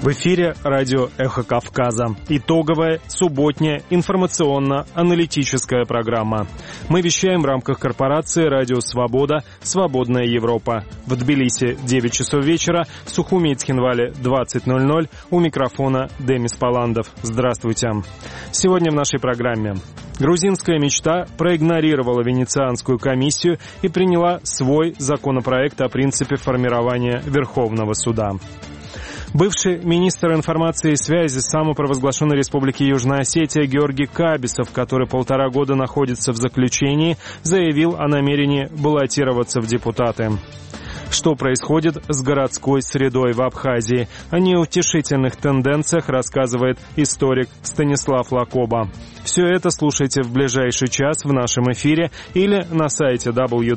В эфире радио «Эхо Кавказа». Итоговая субботняя информационно-аналитическая программа. Мы вещаем в рамках корпорации «Радио Свобода. Свободная Европа». В Тбилиси 9 часов вечера, в Сухуми и Цхинвале 20:00. У микрофона Демис Паландов. Здравствуйте. Сегодня в нашей программе. Грузинская мечта проигнорировала Венецианскую комиссию и приняла свой законопроект о принципе формирования Верховного суда. Бывший министр информации и связи самопровозглашенной Республики Южная Осетия Георгий Кабисов, который 1,5 года находится в заключении, заявил о намерении баллотироваться в депутаты. Что происходит с городской средой в Абхазии? О неутешительных тенденциях рассказывает историк Станислав Лакоба. Все это слушайте в ближайший час в нашем эфире или на сайте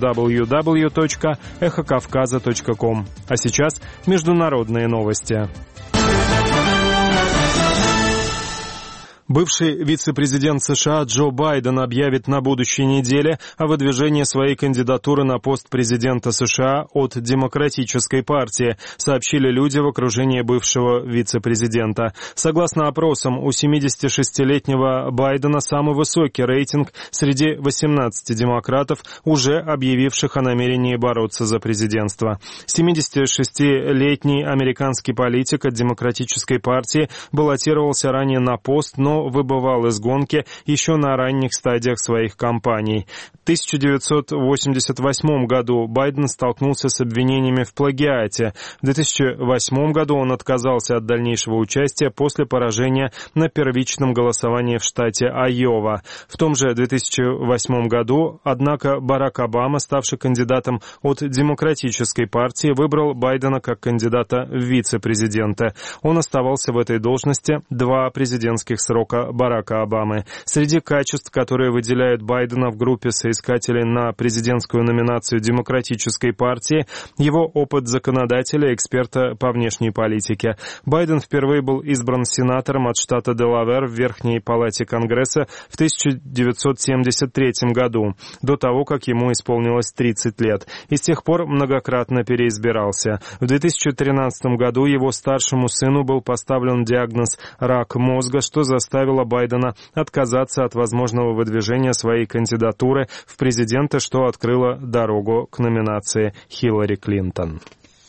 www.эхокавказа.ком. А сейчас международные новости. Бывший вице-президент США Джо Байден объявит на будущей неделе о выдвижении своей кандидатуры на пост президента США от Демократической партии, сообщили люди в окружении бывшего вице-президента. Согласно опросам, у 76-летнего Байдена самый высокий рейтинг среди 18 демократов, уже объявивших о намерении бороться за президентство. 76-летний американский политик от Демократической партии баллотировался ранее на пост, но выбывал из гонки еще на ранних стадиях своих кампаний. В 1988 году Байден столкнулся с обвинениями в плагиате. В 2008 году он отказался от дальнейшего участия после поражения на первичном голосовании в штате Айова. В том же 2008 году, однако, Барак Обама, ставший кандидатом от Демократической партии, выбрал Байдена как кандидата в вице-президенты. Он оставался в этой должности 2 президентских срока Барака Обамы. Среди качеств, которые выделяют Байдена в группе соискателей на президентскую номинацию Демократической партии, его опыт законодателя, эксперта по внешней политике. Байден впервые был избран сенатором от штата Делавэр в Верхней палате Конгресса в 1973 году, до того, как ему исполнилось 30 лет, и с тех пор многократно переизбирался. В 2013 году его старшему сыну был поставлен диагноз «рак мозга», что заставило Байдена отказаться от возможного выдвижения своей кандидатуры в президенты, что открыло дорогу к номинации Хиллари Клинтон.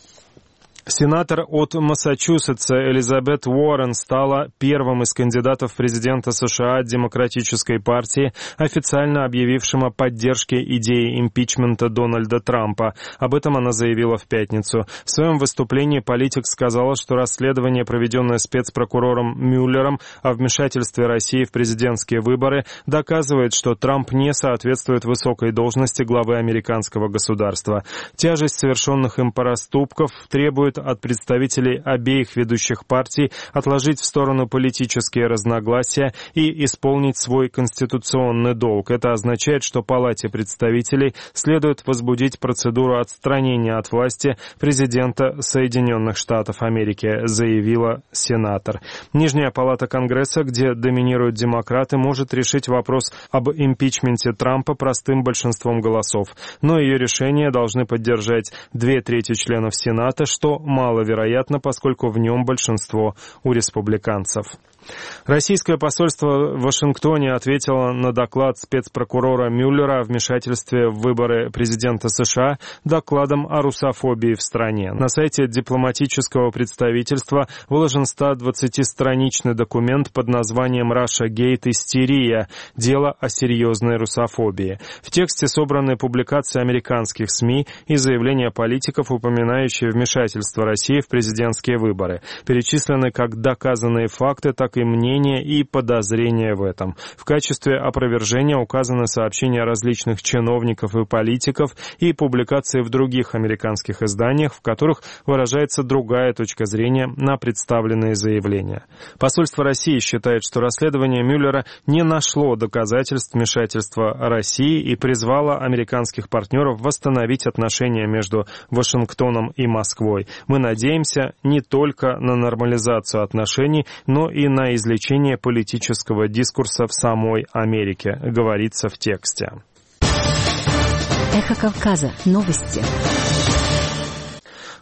Сенатор от Массачусетса Элизабет Уоррен стала первым из кандидатов в президента США от Демократической партии, официально объявившим о поддержке идеи импичмента Дональда Трампа. Об этом она заявила в пятницу. В своем выступлении политик сказала, что расследование, проведенное спецпрокурором Мюллером о вмешательстве России в президентские выборы, доказывает, что Трамп не соответствует высокой должности главы американского государства. Тяжесть совершенных им проступков требует от представителей обеих ведущих партий отложить в сторону политические разногласия и исполнить свой конституционный долг. Это означает, что Палате представителей следует возбудить процедуру отстранения от власти президента Соединенных Штатов Америки, заявила сенатор. Нижняя палата Конгресса, где доминируют демократы, может решить вопрос об импичменте Трампа простым большинством голосов. Но ее решение должны поддержать 2/3 членов Сената, что маловероятно, поскольку в нем большинство у республиканцев. Российское посольство в Вашингтоне ответило на доклад спецпрокурора Мюллера о вмешательстве в выборы президента США докладом о русофобии в стране. На сайте дипломатического представительства выложен 120-страничный документ под названием «Russiagate. Истерия. Дело о серьезной русофобии». В тексте собраны публикации американских СМИ и заявления политиков, упоминающие вмешательство России в президентские выборы. Перечислены как доказанные факты, так и мнения и подозрения в этом. В качестве опровержения указаны сообщения различных чиновников и политиков и публикации в других американских изданиях, в которых выражается другая точка зрения на представленные заявления. Посольство России считает, что расследование Мюллера не нашло доказательств вмешательства России и призвало американских партнеров восстановить отношения между Вашингтоном и Москвой. Мы надеемся не только на нормализацию отношений, но и на излечение политического дискурса в самой Америке, говорится в тексте. Эхо Кавказа. Новости.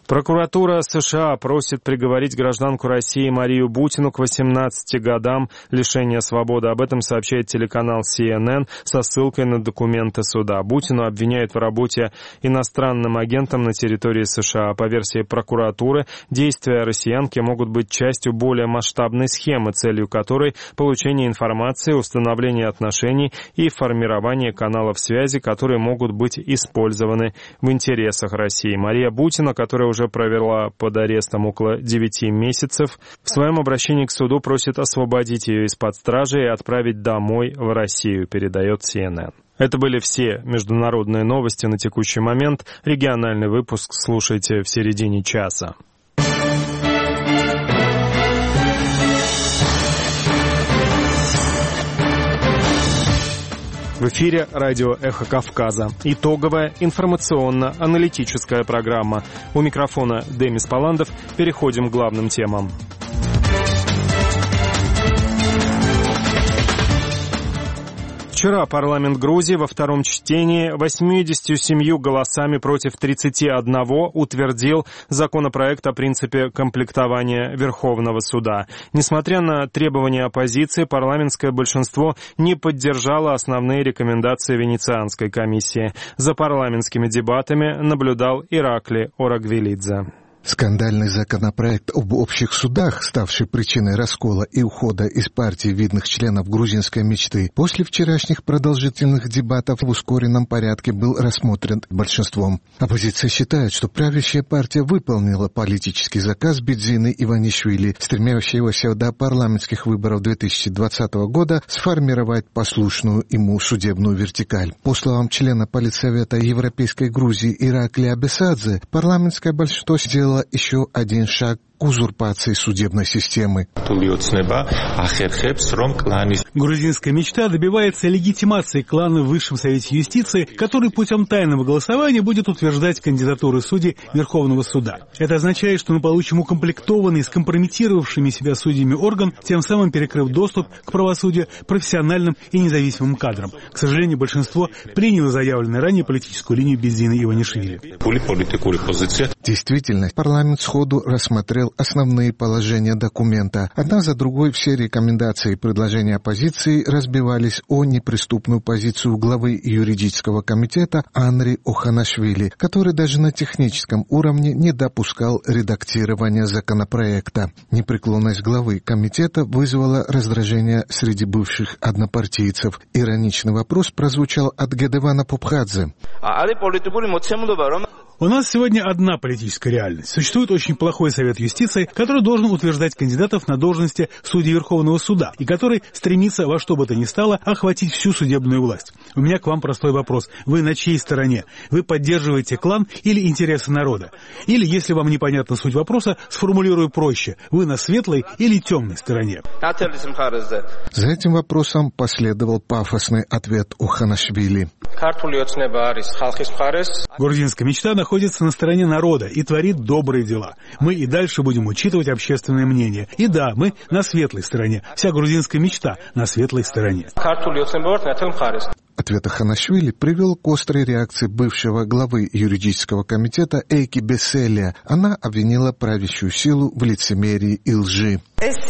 Прокуратура США просит приговорить гражданку России Марию Бутину к 18 годам лишения свободы. Об этом сообщает телеканал CNN со ссылкой на документы суда. Бутину обвиняют в работе иностранным агентом на территории США. По версии прокуратуры, действия россиянки могут быть частью более масштабной схемы, целью которой получение информации, установление отношений и формирование каналов связи, которые могут быть использованы в интересах России. Мария Бутина, которая уже провела под арестом около 9 месяцев, в своем обращении к суду просит освободить ее из-под стражи и отправить домой в Россию, передает CNN. Это были все международные новости на текущий момент. Региональный выпуск слушайте в середине часа. В эфире радио «Эхо Кавказа». Итоговая информационно-аналитическая программа. У микрофона Демис Паландов. Переходим к главным темам. Вчера парламент Грузии во втором чтении 87 голосами против 31 утвердил законопроект о принципе комплектования Верховного суда. Несмотря на требования оппозиции, парламентское большинство не поддержало основные рекомендации Венецианской комиссии. За парламентскими дебатами наблюдал Иракли Орагвелидзе. Скандальный законопроект об общих судах, ставший причиной раскола и ухода из партии видных членов грузинской мечты, после вчерашних продолжительных дебатов в ускоренном порядке был рассмотрен большинством. Оппозиция считает, что правящая партия выполнила политический заказ Бидзины Иванишвили, стремящегося до парламентских выборов 2020 года сформировать послушную ему судебную вертикаль. По словам члена Политсовета Европейской Грузии Иракли Абесадзе, парламентское большинство сделало еще один шаг к узурпации судебной системы. Грузинская мечта добивается легитимации клана в Высшем Совете юстиции, который путем тайного голосования будет утверждать кандидатуры судей Верховного суда. Это означает, что мы получим укомплектованный, скомпрометировавшими себя судьями орган, тем самым перекрыв доступ к правосудию профессиональным и независимым кадрам. К сожалению, большинство приняло заявленную ранее политическую линию Бидзины Иванишвили. Действительно, парламент сходу рассмотрел основные положения документа. Одна за другой все рекомендации и предложения оппозиции разбивались о неприступную позицию главы юридического комитета Анри Оханашвили, который даже на техническом уровне не допускал редактирования законопроекта. Непреклонность главы комитета вызвала раздражение среди бывших однопартийцев. Ироничный вопрос прозвучал от Гедевана Пупхадзе. У нас сегодня одна политическая реальность. Существует очень плохой совет юстиции, который должен утверждать кандидатов на должности судей Верховного суда, и который стремится во что бы то ни стало охватить всю судебную власть. У меня к вам простой вопрос. Вы на чьей стороне? Вы поддерживаете клан или интересы народа? Или, если вам непонятна суть вопроса, сформулирую проще. Вы на светлой или темной стороне? За этим вопросом последовал пафосный ответ Оханашвили. Грузинская мечта находится на стороне народа и творит добрые дела. Мы и дальше будем учитывать общественное мнение. И да, мы на светлой стороне. Вся грузинская мечта на светлой стороне. Ответ Оханашвили привел к острой реакции бывшего главы юридического комитета Эйки Беселия. Она обвинила правящую силу в лицемерии и лжи.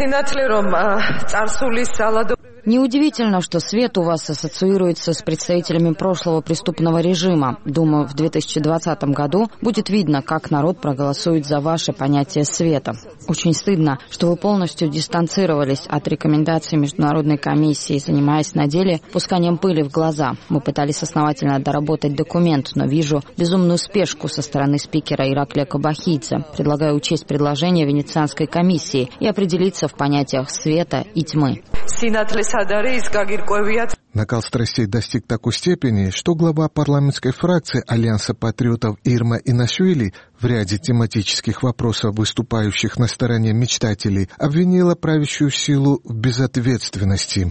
Неудивительно, что свет у вас ассоциируется с представителями прошлого преступного режима. Думаю, в 2020 году будет видно, как народ проголосует за ваше понятие света. Очень стыдно, что вы полностью дистанцировались от рекомендаций Международной комиссии, занимаясь на деле пусканием пыли в глаза. Мы пытались основательно доработать документ, но вижу безумную спешку со стороны спикера Ираклия Кабахидзе. Предлагаю учесть предложение Венецианской комиссии и определиться в понятиях света и тьмы. Накал страстей достиг такой степени, что глава парламентской фракции Альянса патриотов Ирма Инашвили в ряде тематических вопросов, выступающих на стороне мечтателей, обвинила правящую силу в безответственности.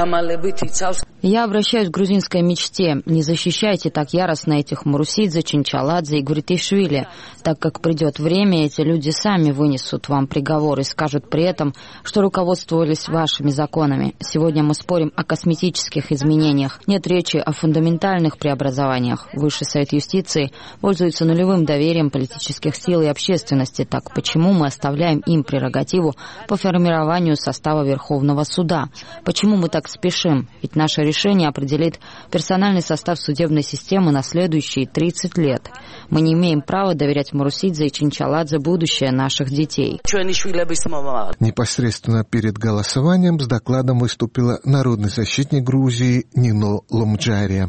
Я обращаюсь к грузинской мечте. Не защищайте так яростно этих Мурусидзе, Чинчаладзе и Гуритишвили, так как придет время, эти люди сами вынесут вам приговор и скажут при этом, что руководствовались вашими законами. Сегодня мы спорим о косметических изменениях. Нет речи о фундаментальных преобразованиях. Высший совет юстиции пользуется нулевым доверием политических политических сил и общественности. Так почему мы оставляем им прерогативу по формированию состава Верховного суда? Почему мы так спешим? Ведь наше решение определит персональный состав судебной системы на следующие 30 лет. Мы не имеем права доверять Марусидзе и Чинчаладзе будущее наших детей. Непосредственно перед голосованием с докладом выступила народный защитник Грузии Нино Ломджария.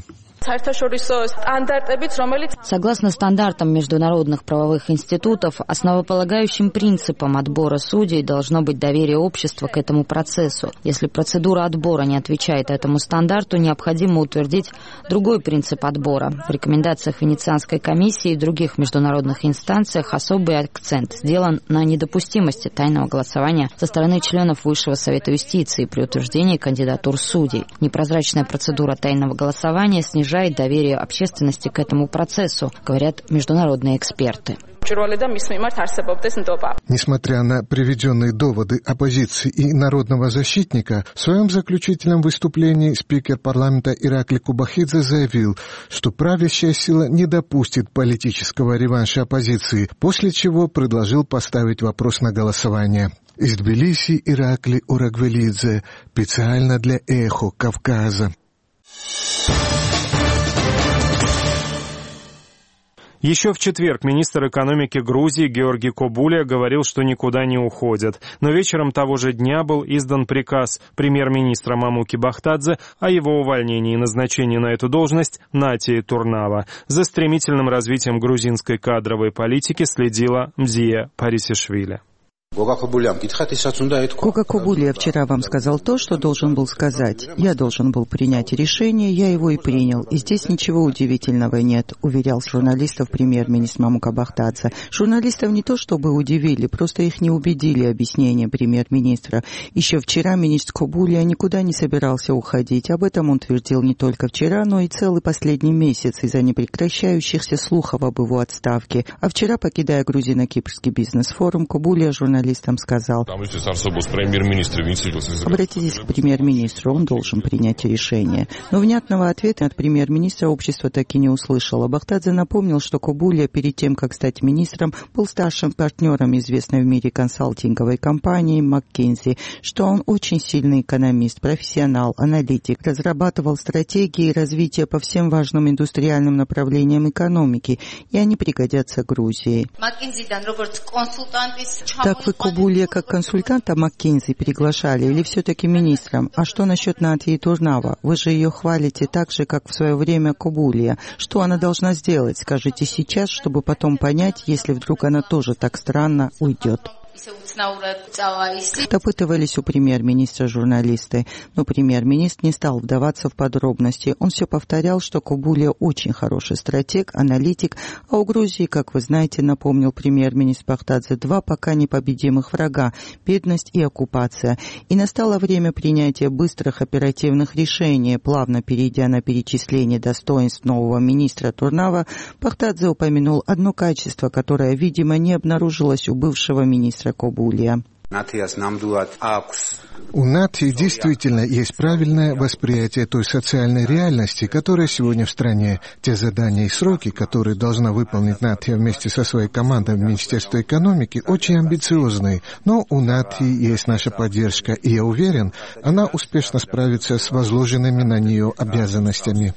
Согласно стандартам международных правовых институтов, основополагающим принципом отбора судей должно быть доверие общества к этому процессу. Если процедура отбора не отвечает этому стандарту, необходимо утвердить другой принцип отбора. В рекомендациях Венецианской комиссии и других международных инстанциях особый акцент сделан на недопустимости тайного голосования со стороны членов Высшего совета юстиции при утверждении кандидатур судей. Непрозрачная процедура тайного голосования снижает доверие общественности к этому процессу, говорят международные эксперты. Несмотря на приведенные доводы оппозиции и народного защитника, в своем заключительном выступлении спикер парламента Иракли Кубахидзе заявил, что правящая сила не допустит политического реванша оппозиции, после чего предложил поставить вопрос на голосование. Из Тбилиси Иракли Урагвелидзе, специально для «Эхо Кавказа». Еще в четверг министр экономики Грузии Георгий Кобулия говорил, что никуда не уходят. Но вечером того же дня был издан приказ премьер-министра Мамуки Бахтадзе о его увольнении и назначении на эту должность Натии Турнава. За стремительным развитием грузинской кадровой политики следила Мзия Парисишвили. Кока Кобулия вчера вам сказал то, что должен был сказать. Я должен был принять решение, я его и принял. И здесь ничего удивительного нет, уверял журналистов премьер-министр Мамука Бахтадзе. Журналистов не то чтобы удивили, просто их не убедили объяснения премьер-министра. Еще вчера министр Кобулия никуда не собирался уходить. Об этом он твердил не только вчера, но и целый последний месяц из-за непрекращающихся слухов об его отставке. А вчера, покидая Грузино-Кипрский бизнес-форум, Кобулия журналистам сказал: обратитесь к премьер-министру, он должен принять решение. Но внятного ответа от премьер-министра общество так и не услышало. Бахтадзе напомнил, что Кобулия перед тем, как стать министром, был старшим партнером известной в мире консалтинговой компании McKinsey, что он очень сильный экономист, профессионал, аналитик, разрабатывал стратегии развития по всем важным индустриальным направлениям экономики, и они пригодятся Грузии. Так вы Кобулия как консультанта McKinsey приглашали или все-таки министром? А что насчет Натии Турнава? Вы же ее хвалите так же, как в свое время Кобулия. Что она должна сделать? Скажите сейчас, чтобы потом понять, если вдруг она тоже так странно уйдет. Допытывались у премьер-министра журналисты, но премьер-министр не стал вдаваться в подробности. Он все повторял, что Кобулия очень хороший стратег, аналитик, а у Грузии, как вы знаете, напомнил премьер-министр Бахтадзе, два пока непобедимых врага – бедность и оккупация. И настало время принятия быстрых оперативных решений. Плавно перейдя на перечисление достоинств нового министра Турнава, Бахтадзе упомянул одно качество, которое, видимо, не обнаружилось у бывшего министра Кобулия. У Натии действительно есть правильное восприятие той социальной реальности, которая сегодня в стране. Те задания и сроки, которые должна выполнить Натия вместе со своей командой в Министерстве экономики, очень амбициозные. Но у Натии есть наша поддержка, и я уверен, она успешно справится с возложенными на нее обязанностями.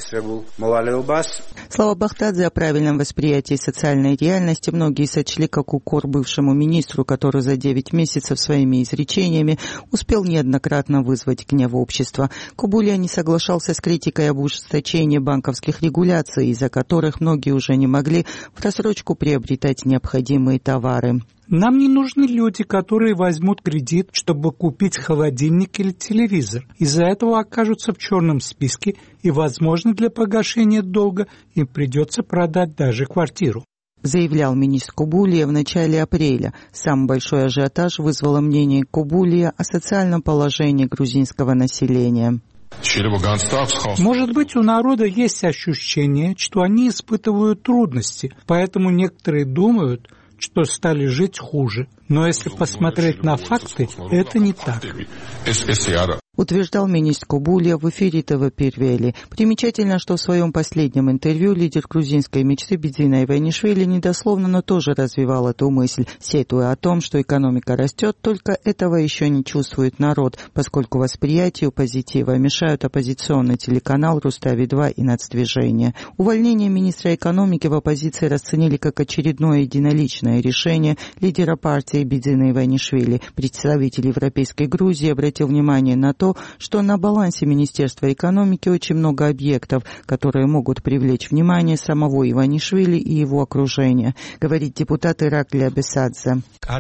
Слова Бахтадзе о правильном восприятии социальной реальности многие сочли как укор бывшему министру, который за 9 месяцев своими изречениями успел неоднократно вызвать гнев общества. Кобулия не соглашался с критикой об ужесточении банковских регуляций, из-за которых многие уже не могли в рассрочку приобретать необходимые товары. Нам не нужны люди, которые возьмут кредит, чтобы купить холодильник или телевизор. Из-за этого окажутся в черном списке, и, возможно, для погашения долга им придется продать даже квартиру, заявлял министр Кобулия в начале апреля. Самый большой ажиотаж вызвало мнение Кобулия о социальном положении грузинского населения. Может быть, у народа есть ощущение, что они испытывают трудности, поэтому некоторые думают, что стали жить хуже. Но если посмотреть на факты, это не так. Утверждал министр Кобулия в эфире ТВ Первели. Примечательно, что в своем последнем интервью лидер грузинской мечты Бидзина Иванишвили недословно, но тоже развивал эту мысль, сетуя о том, что экономика растет, только этого еще не чувствует народ, поскольку восприятию позитива мешают оппозиционный телеканал «Рустави-2» и «Нацдвижение». Увольнение министра экономики в оппозиции расценили как очередное единоличное решение лидера партии Бидзина Иванишвили. Представитель Европейской Грузии обратил внимание на то, что на балансе Министерства экономики очень много объектов, которые могут привлечь внимание самого Иванишвили и его окружения, говорит депутат Иракли Абесадзе.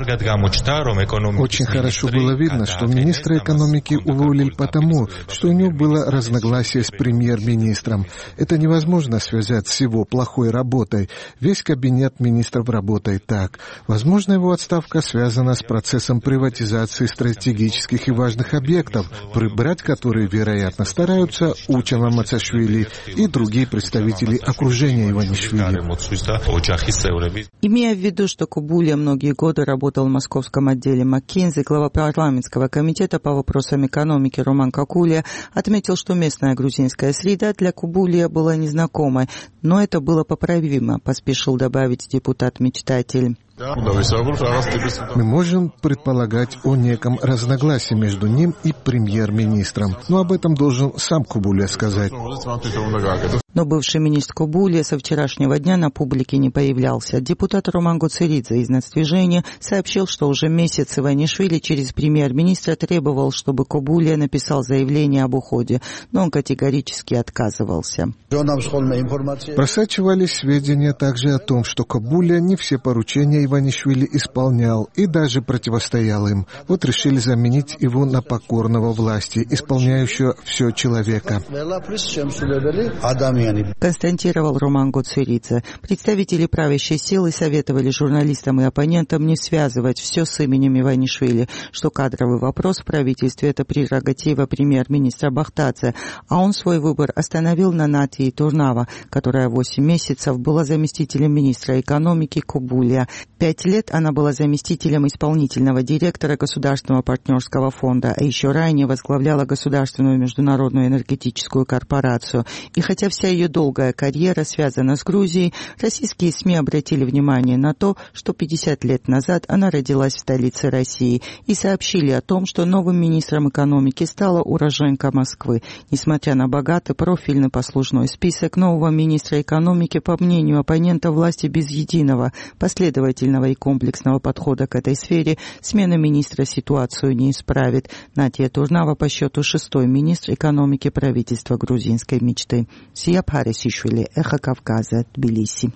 Очень хорошо было видно, что министра экономики уволили потому, что у него было разногласие с премьер-министром. Это невозможно связать с его плохой работой. Весь кабинет министров работает так. Возможно, его отставка связана с процессом приватизации стратегических и важных объектов, прибрать которые, вероятно, стараются Учала Мацашвили и другие представители окружения Иванишвили. Имея в виду, что Кобулия многие годы работал в московском отделе МакКинзи, глава парламентского комитета по вопросам экономики Роман Какулия отметил, что местная грузинская среда для Кобулия была незнакомой, но это было поправимо, поспешил добавить депутат-мечтатель. Мы можем предполагать о неком разногласии между ним и премьер-министром, но об этом должен сам Кобулия сказать. Но бывший министр Кобулия со вчерашнего дня на публике не появлялся. Депутат Роман Гуцеридзе из «Нацдвижения» сообщил, что уже месяц Иванишвили через премьер-министра требовал, чтобы Кобулия написал заявление об уходе, но он категорически отказывался. Просачивались сведения также о том, что Кобулия не все поручения Иванишвили исполнял и даже противостоял им. Вот решили заменить его на покорного власти, исполняющего все человека. Констатировал Роман Гуцеридзе. Представители правящей силы советовали журналистам и оппонентам не связывать все с именем Иванишвили, что кадровый вопрос в правительстве – это прерогатива премьер-министра Бахтадзе, а он свой выбор остановил на Натии Турнава, которая 8 месяцев была заместителем министра экономики Кобулия. 5 лет она была заместителем исполнительного директора Государственного партнерского фонда, а еще ранее возглавляла Государственную международную энергетическую корпорацию. И хотя вся ее долгая карьера связана с Грузией, российские СМИ обратили внимание на то, что 50 лет назад она родилась в столице России, и сообщили о том, что новым министром экономики стала уроженка Москвы. Несмотря на богатый профильный послужной список нового министра экономики, по мнению оппонента власти без единого, последовательного и комплексного подхода к этой сфере, смена министра ситуацию не исправит. Натия Турнава по счету 6-й министр экономики правительства грузинской мечты. Сия Парисишвили, Эхо Кавказа, Тбилиси.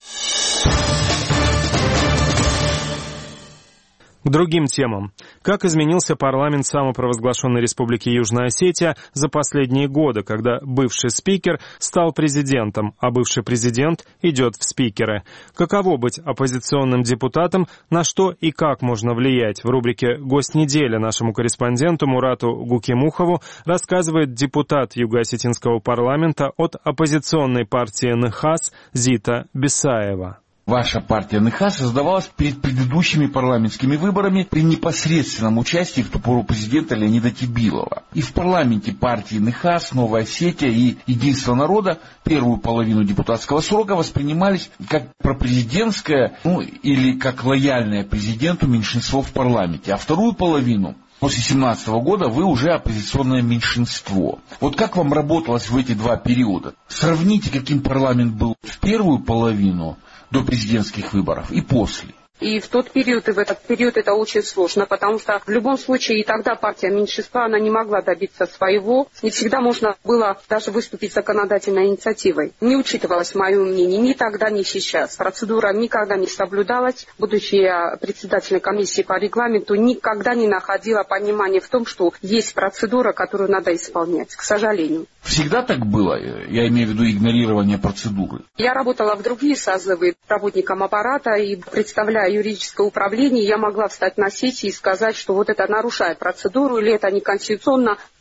К другим темам. Как изменился парламент самопровозглашенной Республики Южная Осетия за последние годы, когда бывший спикер стал президентом, а бывший президент идет в спикеры? Каково быть оппозиционным депутатом, на что и как можно влиять? В рубрике «Гость недели» нашему корреспонденту Мурату Гукимухову рассказывает депутат Юго-Осетинского парламента от оппозиционной партии НХАС Зита Бесаева. Ваша партия НХАС создавалась перед предыдущими парламентскими выборами при непосредственном участии в ту пору президента Леонида Тибилова. И в парламенте партии НХАС, Новая Осетия и Единство народа первую половину депутатского срока воспринимались как пропрезидентское, или как лояльное президенту меньшинство в парламенте, а вторую половину после 2017 года вы уже оппозиционное меньшинство. Вот как вам работалось в эти два периода? Сравните, каким парламент был в первую половину до президентских выборов и после. И в тот период, и в этот период это очень сложно, потому что в любом случае и тогда партия меньшинства, она не могла добиться своего. Не всегда можно было даже выступить законодательной инициативой. Не учитывалось мое мнение ни тогда, ни сейчас. Процедура никогда не соблюдалась. Будучи председателем комиссии по регламенту, никогда не находила понимания в том, что есть процедура, которую надо исполнять, к сожалению. Всегда так было? Я имею в виду игнорирование процедуры. Я работала в другие созывы работником аппарата и представляя юридическое управление, я могла встать на сессии и сказать, что вот это нарушает процедуру или это неконституционно.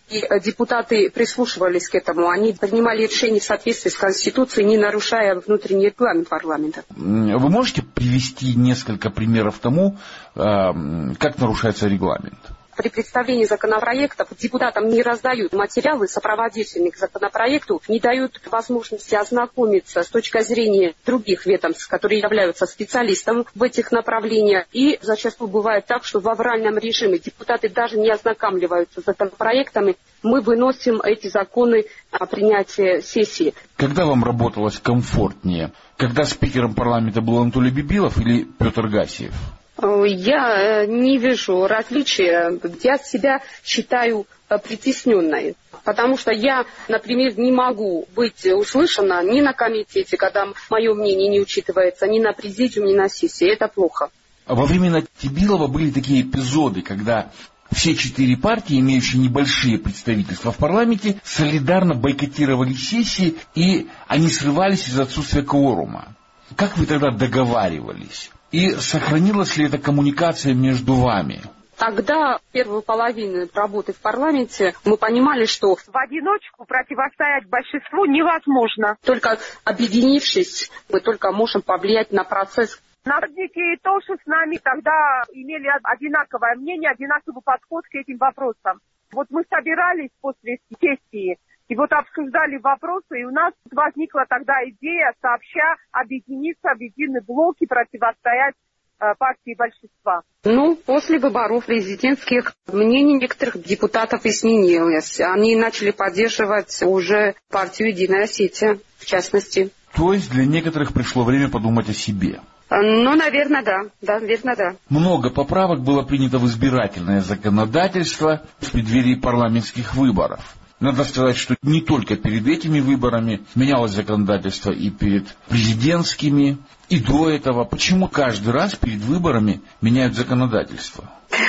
И депутаты прислушивались к этому. Они принимали решения в соответствии с Конституцией, не нарушая внутренний регламент парламента. Вы можете привести несколько примеров тому, как нарушается регламент? При представлении законопроектов депутатам не раздают материалы, сопроводительные к законопроекту, не дают возможности ознакомиться с точки зрения других ведомств, которые являются специалистами в этих направлениях. И зачастую бывает так, что в авральном режиме депутаты даже не ознакомливаются с законопроектами. Мы выносим эти законы о принятии сессии. Когда вам работалось комфортнее? Когда спикером парламента был Анатолий Бибилов или Петр Гасиев? Я не вижу различия. Я себя считаю притесненной. Потому что я, например, не могу быть услышана ни на комитете, когда мое мнение не учитывается, ни на президиуме, ни на сессии. Это плохо. Во времена Тибилова были такие эпизоды, когда все 4 партии, имеющие небольшие представительства в парламенте, солидарно бойкотировали сессии, и они срывались из-за отсутствия кворума. Как вы тогда договаривались? И сохранилась ли эта коммуникация между вами? Тогда, первую половину работы в парламенте, мы понимали, что в одиночку противостоять большинству невозможно. Только объединившись, мы только можем повлиять на процесс. Народники тоже с нами тогда имели одинаковое мнение, одинаковый подход к этим вопросам. Вот мы собирались после сессии, и вот обсуждали вопросы, и у нас возникла тогда идея сообща объединиться в единый блок и противостоять партии большинства. После выборов президентских мнение некоторых депутатов изменилось. Они начали поддерживать уже партию «Единая Осетия», в частности. То есть для некоторых пришло время подумать о себе? Наверное, да. Наверное, да. Много поправок было принято в избирательное законодательство в преддверии парламентских выборов. Надо сказать, что не только перед этими выборами менялось законодательство и перед президентскими, и до этого. Почему каждый раз перед выборами меняют законодательство?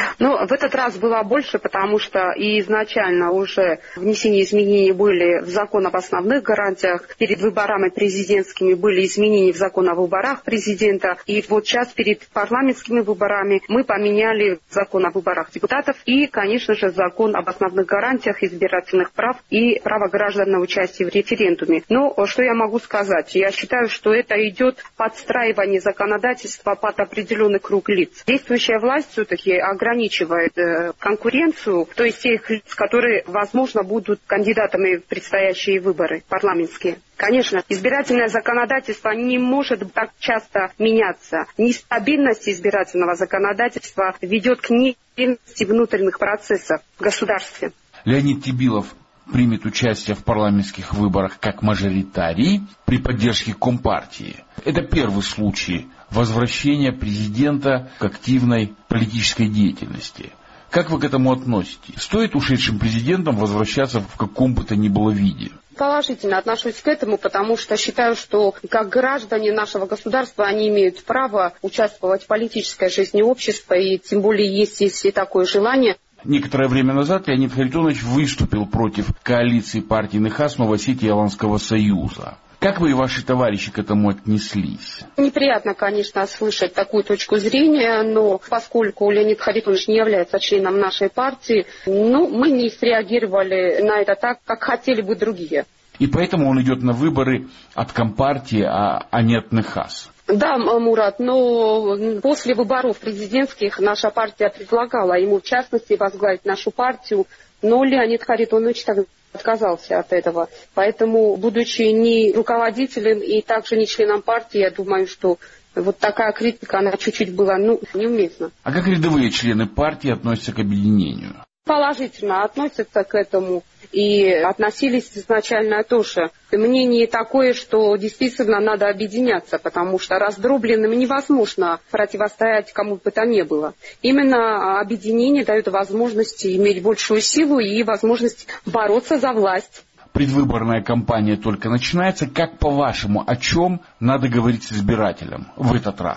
В этот раз было больше, потому что и изначально уже внесение изменений были в закон об основных гарантиях. Перед выборами президентскими были изменения в закон о выборах президента. И вот сейчас перед парламентскими выборами мы поменяли закон о выборах депутатов и, конечно же, закон об основных гарантиях избирательных прав и права граждан на участие в референдуме. Что я могу сказать? Я считаю, что это идет подстраивание законодательства под определенный круг лиц. Действующая власть все-таки ограничивает конкуренцию, то есть тех лиц, которые, возможно, будут кандидатами в предстоящие выборы парламентские. Конечно, избирательное законодательство не может так часто меняться. Нестабильность избирательного законодательства ведет к нестабильности внутренних процессов в государстве. Леонид Тибилов примет участие в парламентских выборах как мажоритарий при поддержке Компартии. Это первый случай возвращения президента к активной политической деятельности. Как вы к этому относитесь? Стоит ушедшим президентам возвращаться в каком бы то ни было виде? Положительно отношусь к этому, потому что считаю, что как граждане нашего государства они имеют право участвовать в политической жизни общества, и тем более есть, если такое желание. Некоторое время назад Леонид Харитонович выступил против коалиции партий НХАС, Новой Осетии и Аланского союза. Как вы и ваши товарищи к этому отнеслись? Неприятно, конечно, слышать такую точку зрения, но поскольку Леонид Харитонович не является членом нашей партии, мы не среагировали на это так, как хотели бы другие. И поэтому он идет на выборы от Компартии, а не от НХАС. Да, Мурат, но после выборов президентских наша партия предлагала ему, в частности, возглавить нашу партию, но Леонид Харитонович тогда отказался от этого. Поэтому, будучи не руководителем и также не членом партии, я думаю, что вот такая критика, она чуть-чуть была, неуместна. А как рядовые члены партии относятся к объединению? Положительно относятся к этому и относились изначально тоже. Мнение такое, что действительно надо объединяться, потому что раздробленным невозможно противостоять кому бы то ни было. Именно объединение дает возможность иметь большую силу и возможность бороться за власть. Предвыборная кампания только начинается. Как по-вашему, о чем надо говорить с избирателем в этот раз?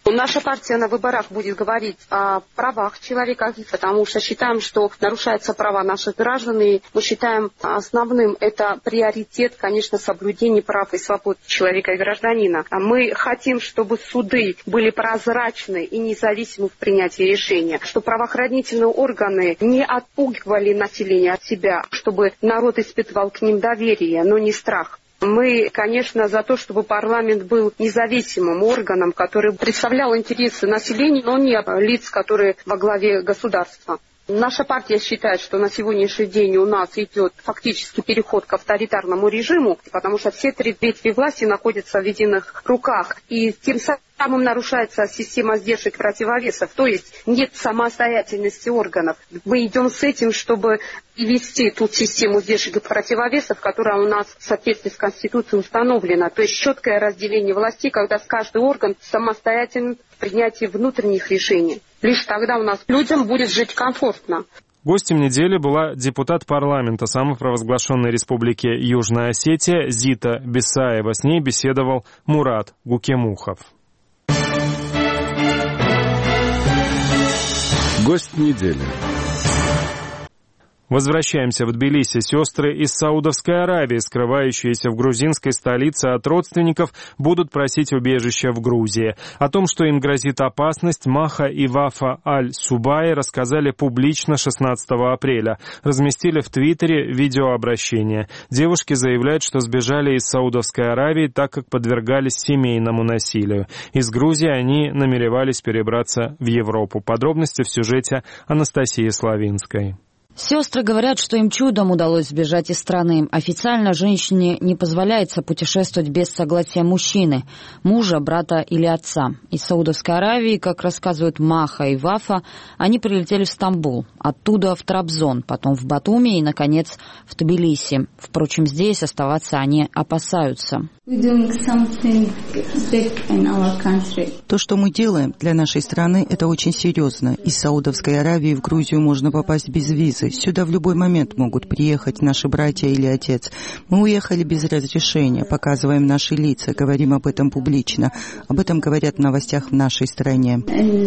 Наша партия на выборах будет говорить о правах человека, потому что считаем, что нарушаются права наших граждан, и мы считаем основным это приоритет, конечно, соблюдение прав и свобод человека и гражданина. Мы хотим, чтобы суды были прозрачны и независимы в принятии решения, чтобы правоохранительные органы не отпугивали население от себя, чтобы народ испытывал к ним доверие, но не страх. Мы, конечно, за то, чтобы парламент был независимым органом, который представлял интересы населения, но не лиц, которые во главе государства. Наша партия считает, что на сегодняшний день у нас идет фактически переход к авторитарному режиму, потому что все три ветви власти находятся в единых руках, и тем самым нарушается система сдержек и противовесов, то есть нет самостоятельности органов. Мы идем с этим, чтобы ввести ту систему сдержек и противовесов, которая у нас в соответствии с Конституцией установлена, то есть четкое разделение властей, когда каждый орган самостоятелен в принятии внутренних решений. Лишь тогда у нас людям будет жить комфортно. Гостем недели была депутат парламента самопровозглашенной республики Южная Осетия Зита Бесаева. С ней беседовал Мурат Гукемухов. Гость недели. Возвращаемся в Тбилиси. Сестры из Саудовской Аравии, скрывающиеся в грузинской столице от родственников, будут просить убежища в Грузии. О том, что им грозит опасность, Маха и Вафа Аль-Субай рассказали публично 16 апреля. Разместили в Твиттере видеообращение. Девушки заявляют, что сбежали из Саудовской Аравии, так как подвергались семейному насилию. Из Грузии они намеревались перебраться в Европу. Подробности в сюжете Анастасии Славинской. Сестры говорят, что им чудом удалось сбежать из страны. Официально женщине не позволяется путешествовать без согласия мужчины, мужа, брата или отца. Из Саудовской Аравии, как рассказывают Маха и Вафа, они прилетели в Стамбул, оттуда в Трабзон, потом в Батуми и, наконец, в Тбилиси. Впрочем, здесь оставаться они опасаются. То, что мы делаем для нашей страны, это очень серьезно. Из Саудовской Аравии в Грузию можно попасть без визы. Сюда в любой момент могут приехать наши братья или отец. Мы уехали без разрешения, показываем наши лица, говорим об этом публично. Об этом говорят в новостях в нашей стране.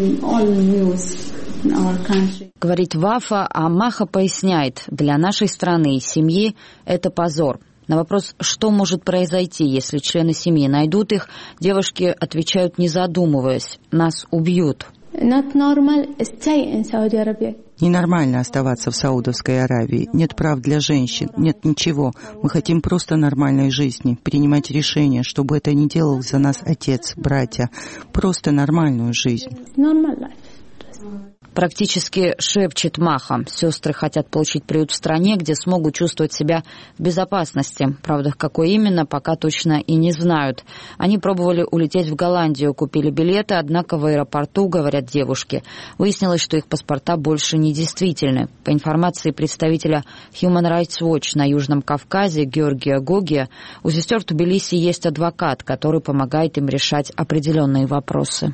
Говорит Вафа, а Маха поясняет, для нашей страны и семьи это позор. На вопрос, что может произойти, если члены семьи найдут их, девушки отвечают, не задумываясь: нас убьют. Ненормально оставаться в Саудовской Аравии. Нет прав для женщин, нет ничего. Мы хотим просто нормальной жизни, принимать решения, чтобы это не делал за нас отец, братья. Просто нормальную жизнь. Практически шепчет Маха. Сестры хотят получить приют в стране, где смогут чувствовать себя в безопасности. Правда, какой именно, пока точно и не знают. Они пробовали улететь в Голландию, купили билеты, однако в аэропорту, говорят девушки, выяснилось, что их паспорта больше не действительны. По информации представителя Human Rights Watch на Южном Кавказе Георгия Гогия, у сестер в Тбилиси есть адвокат, который помогает им решать определенные вопросы.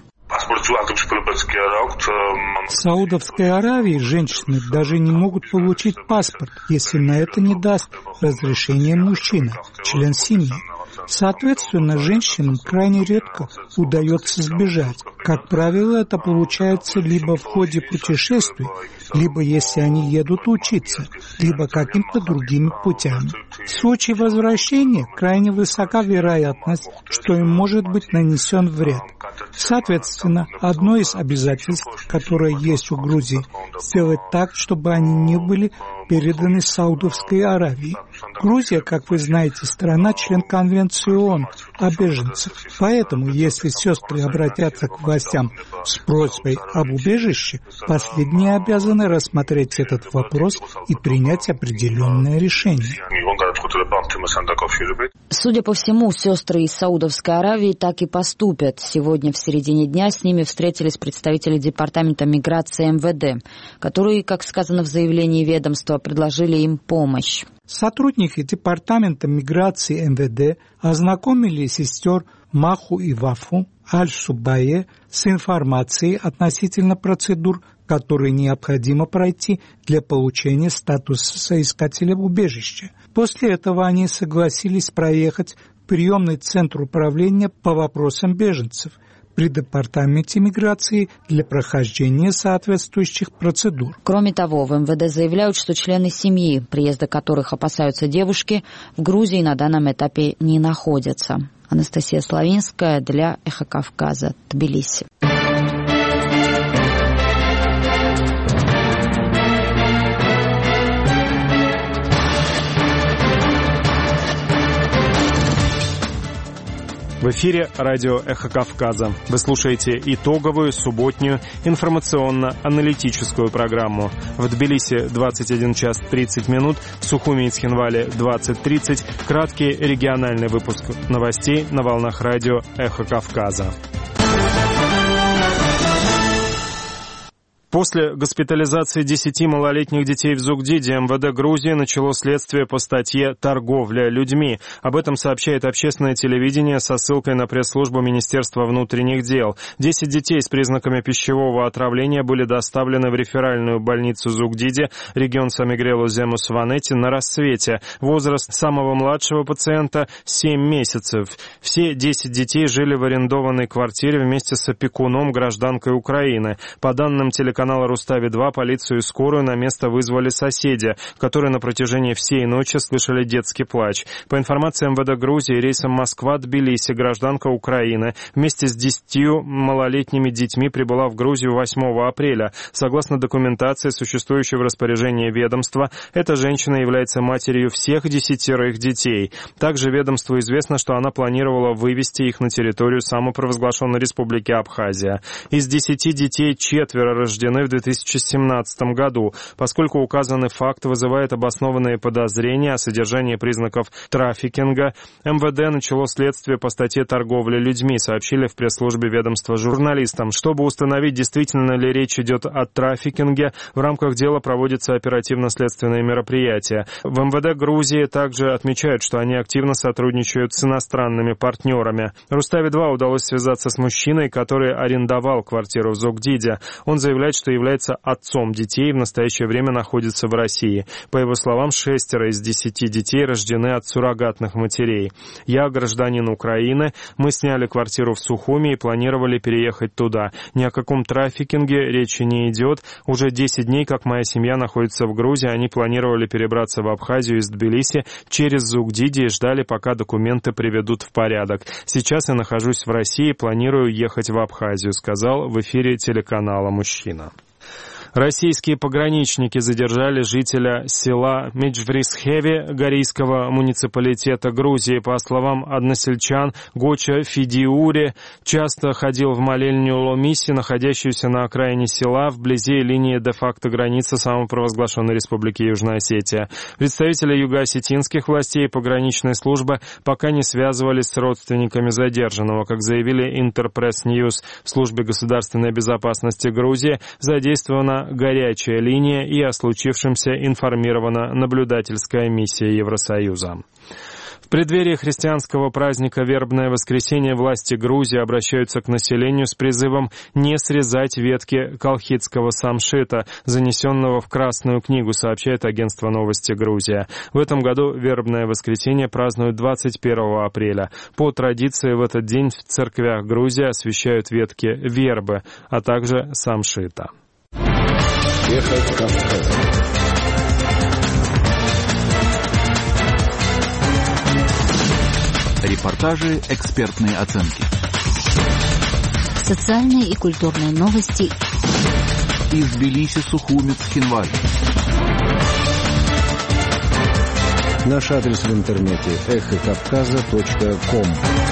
В Саудовской Аравии женщины даже не могут получить паспорт, если на это не даст разрешение мужчина, член семьи. Соответственно, женщинам крайне редко удается сбежать. Как правило, это получается либо в ходе путешествий, либо если они едут учиться, либо какими-то другими путями. В случае возвращения крайне высока вероятность, что им может быть нанесен вред. Соответственно, одно из обязательств, которое есть у Грузии, сделать так, чтобы они не были переданы Саудовской Аравии. Грузия, как вы знаете, страна-член Конвенции ООН о беженцах. Поэтому, если сестры обратятся к властям с просьбой об убежище, последние обязаны рассмотреть этот вопрос и принять определенное решение. Судя по всему, сестры из Саудовской Аравии так и поступят. Сегодня в середине дня с ними встретились представители Департамента миграции МВД, которые, как сказано в заявлении ведомства, предложили им помощь. Сотрудники Департамента миграции МВД ознакомили сестер Маху и Вафу Аль-Субае с информацией относительно процедур, которые необходимо пройти для получения статуса соискателя убежища. После этого они согласились проехать в приемный центр управления по вопросам беженцев. при Департаменте миграции для прохождения соответствующих процедур. Кроме того, в МВД заявляют, что члены семьи, приезда которых опасаются девушки, в Грузии на данном этапе не находятся. Анастасия Славинская для «Эхо Кавказа», Тбилиси. В эфире радио «Эхо Кавказа». Вы слушаете итоговую субботнюю информационно-аналитическую программу. В Тбилиси 21 час 30 минут, в Сухуми и Цхинвале 20:30. Краткий региональный выпуск новостей на волнах радио «Эхо Кавказа». После госпитализации 10 малолетних детей в Зугдиде МВД Грузии начало следствие по статье «Торговля людьми». Об этом сообщает общественное телевидение со ссылкой на пресс-службу Министерства внутренних дел. 10 детей с признаками пищевого отравления были доставлены в реферальную больницу Зугдиде, регион Самигрелу Земус Ванети, на рассвете. Возраст самого младшего пациента – 7 месяцев. Все 10 детей жили в арендованной квартире вместе с опекуном, гражданкой Украины. По данным телеканала Рустави-2, полицию и скорую на место вызвали соседи, которые на протяжении всей ночи слышали детский плач. По информации МВД Грузии, рейсом Москва-Тбилиси гражданка Украины вместе с 10 малолетними детьми прибыла в Грузию 8 апреля. Согласно документации, существующей в распоряжении ведомства, эта женщина является матерью всех 10 детей. Также ведомству известно, что она планировала вывести их на территорию самопровозглашенной республики Абхазия. Из 10 детей 4 рождены в 2017 году. Поскольку указанный факт вызывает обоснованные подозрения о содержании признаков трафикинга, МВД начало следствие по статье «Торговля людьми», сообщили в пресс-службе ведомства журналистам. Чтобы установить, действительно ли речь идет о трафикинге, в рамках дела проводятся оперативно-следственные мероприятия. В МВД Грузии также отмечают, что они активно сотрудничают с иностранными партнерами. Рустави-2 удалось связаться с мужчиной, который арендовал квартиру в Зугдиде. Он заявляет, что является отцом детей и в настоящее время находится в России. По его словам, 6 из 10 детей рождены от суррогатных матерей. «Я гражданин Украины. Мы сняли квартиру в Сухуми и планировали переехать туда. Ни о каком трафикинге речи не идет. Уже 10 дней, как моя семья находится в Грузии, они планировали перебраться в Абхазию из Тбилиси через Зугдиди и ждали, пока документы приведут в порядок. Сейчас я нахожусь в России и планирую ехать в Абхазию», сказал в эфире телеканала мужчина. Российские пограничники задержали жителя села Меджврисхеви Горийского муниципалитета Грузии. По словам односельчан, Гоча Фидиури часто ходил в молельню Ломиси, находящуюся на окраине села, вблизи линии де-факто границы самопровозглашенной Республики Южная Осетия. Представители юго-осетинских властей и пограничной службы пока не связывались с родственниками задержанного. Как заявили Интерпресс-Ньюс в службе государственной безопасности Грузии, задействована горячая линия и о случившемся информирована наблюдательская миссия Евросоюза. В преддверии христианского праздника Вербное воскресенье власти Грузии обращаются к населению с призывом не срезать ветки колхидского самшита, занесенного в Красную книгу, сообщает агентство «Новости Грузия». В этом году Вербное воскресенье празднуют 21 апреля. По традиции в этот день в церквях Грузии освящают ветки вербы, а также самшита. Эхо Кавказа. Репортажи, экспертные оценки. Социальные и культурные новости. Из Тбилиси, Сухуми, Цхинвали. Наш адрес в интернете эхокавказа.ком.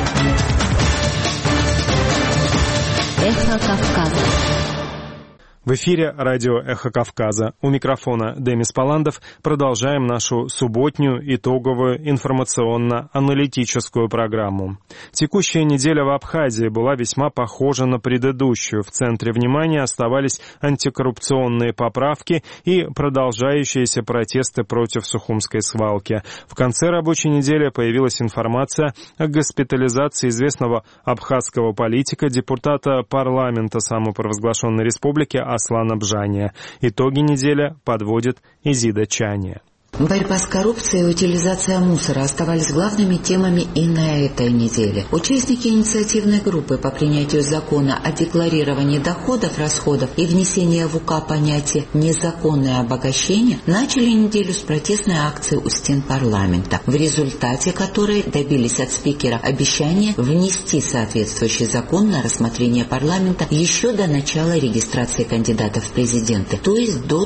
Эхо Кавказа. В эфире радио «Эхо Кавказа». У микрофона Демис Паландов. Продолжаем нашу субботнюю итоговую информационно-аналитическую программу. Текущая неделя в Абхазии была весьма похожа на предыдущую. В центре внимания оставались антикоррупционные поправки и продолжающиеся протесты против Сухумской свалки. В конце рабочей недели появилась информация о госпитализации известного абхазского политика, депутата парламента самопровозглашенной республики Аслана Бжания. Итоги недели подводит Изида Чания. Борьба с коррупцией и утилизация мусора оставались главными темами и на этой неделе. Участники инициативной группы по принятию закона о декларировании доходов, расходов и внесении в УК понятия «незаконное обогащение» начали неделю с протестной акции у стен парламента, в результате которой добились от спикера обещания внести соответствующий закон на рассмотрение парламента еще до начала регистрации кандидатов в президенты, то есть до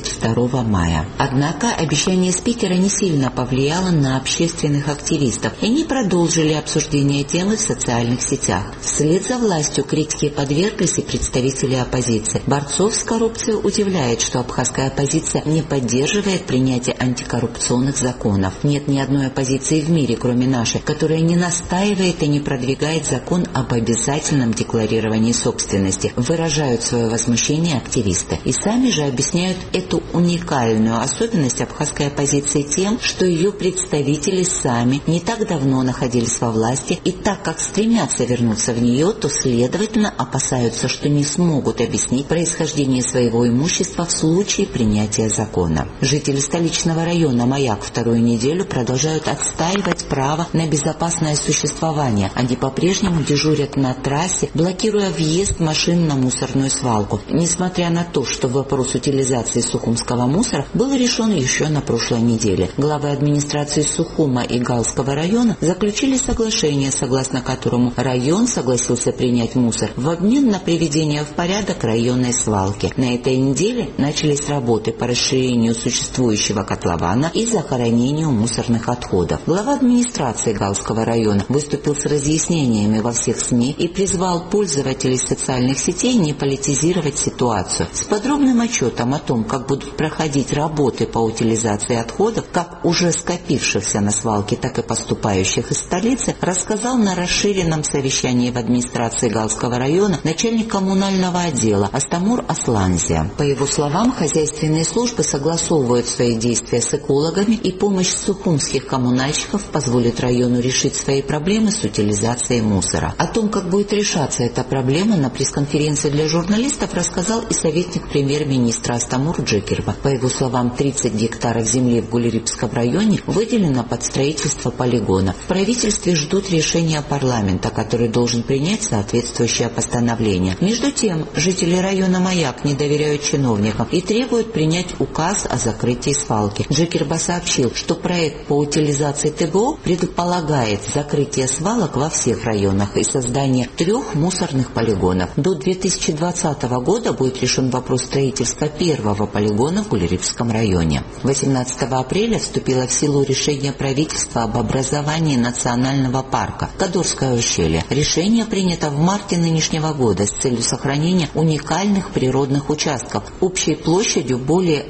22 мая. Однако обещание спикера не сильно повлияло на общественных активистов, и они продолжили обсуждение темы в социальных сетях. Вслед за властью критике подверглись и представители оппозиции. Борцов с коррупцией удивляет, что абхазская оппозиция не поддерживает принятие антикоррупционных законов. Нет ни одной оппозиции в мире, кроме нашей, которая не настаивает и не продвигает закон об обязательном декларировании собственности, выражают свое возмущение активисты. И сами же объясняют эту уникальную особенность абхазской оппозиции тем, что ее представители сами не так давно находились во власти, и так как стремятся вернуться в нее, то следовательно опасаются, что не смогут объяснить происхождение своего имущества в случае принятия закона. Жители столичного района Маяк вторую неделю продолжают отстаивать право на безопасное существование. Они по-прежнему дежурят на трассе, блокируя въезд машин на мусорную свалку. Несмотря на то, что вопрос утилизации сухумского мусора был решен еще на прошлой неделе. Главы администрации Сухума и Галского района заключили соглашение, согласно которому район согласился принять мусор в обмен на приведение в порядок районной свалки. На этой неделе начались работы по расширению существующего котлована и захоронению мусорных отходов. Глава администрации Галского района выступил с разъяснениями во всех СМИ и призвал пользователей социальных сетей не политизировать ситуацию. С подробным отчетом о том, как будут проходить работы по утилизации отходов, как уже скопившихся на свалке, так и поступающих из столицы, рассказал на расширенном совещании в администрации Галского района начальник коммунального отдела Астамур Асланзия. По его словам, хозяйственные службы согласовывают свои действия с экологами, и помощь сухумских коммунальщиков позволит району решить свои проблемы с утилизацией мусора. О том, как будет решаться эта проблема, на пресс-конференции для журналистов рассказал и советник премьер-министра Астамур Джекирба. По его словам, 30 гектаров земли в Гулерипском районе выделено под строительство полигона. В правительстве ждут решения парламента, который должен принять соответствующее постановление. Между тем, жители района Маяк не доверяют чиновникам и требуют принять указ о закрытии свалки. Джекирба сообщил, что проект по утилизации ТГО предполагает закрытие свалок во всех районах и создание 3 мусорных полигонов. До 2020 года будет решен вопрос строительства первого полигона в Гулерипском районе. 18 апреля вступило в силу решение правительства об образовании национального парка Кадорское ущелье. Решение принято в марте нынешнего года с целью сохранения уникальных природных участков общей площадью более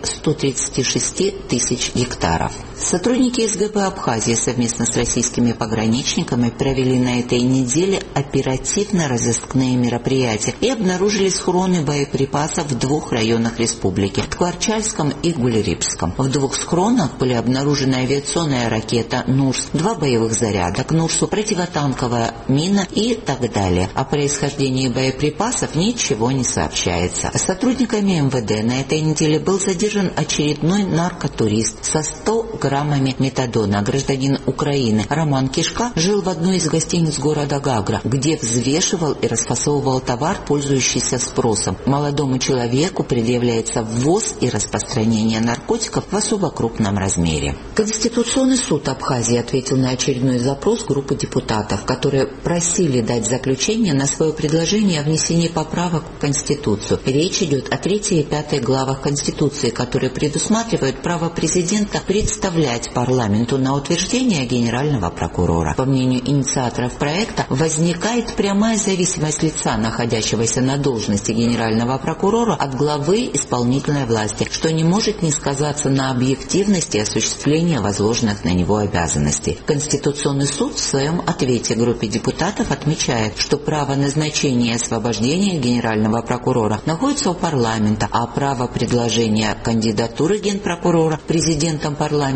136 тысяч гектаров. Сотрудники СГБ Абхазии совместно с российскими пограничниками провели на этой неделе оперативно-розыскные мероприятия и обнаружили схроны боеприпасов в 2 районах республики – Ткварчальском и Гулерипском. В 2 схронах были обнаружены авиационная ракета «Нурс», 2 боевых заряда к «Нурсу», противотанковая мина и так далее. О происхождении боеприпасов ничего не сообщается. Сотрудниками МВД на этой неделе был задержан очередной наркотурист со 100 граммами метадона. Гражданин Украины Роман Кишка жил в одной из гостиниц города Гагра, где взвешивал и расфасовывал товар, пользующийся спросом. Молодому человеку предъявляется ввоз и распространение наркотиков в особо крупном размере. Конституционный суд Абхазии ответил на очередной запрос группы депутатов, которые просили дать заключение на свое предложение о внесении поправок в Конституцию. Речь идет о 3 и 5 главах Конституции, которые предусматривают право президента представлять парламенту на утверждение генерального прокурора. По мнению инициаторов проекта, возникает прямая зависимость лица, находящегося на должности генерального прокурора, от главы исполнительной власти, что не может не сказаться на объективности осуществления возложенных на него обязанностей. Конституционный суд в своем ответе группе депутатов отмечает, что право назначения и освобождения генерального прокурора находится у парламента, а право предложения кандидатуры генпрокурора президентом парламента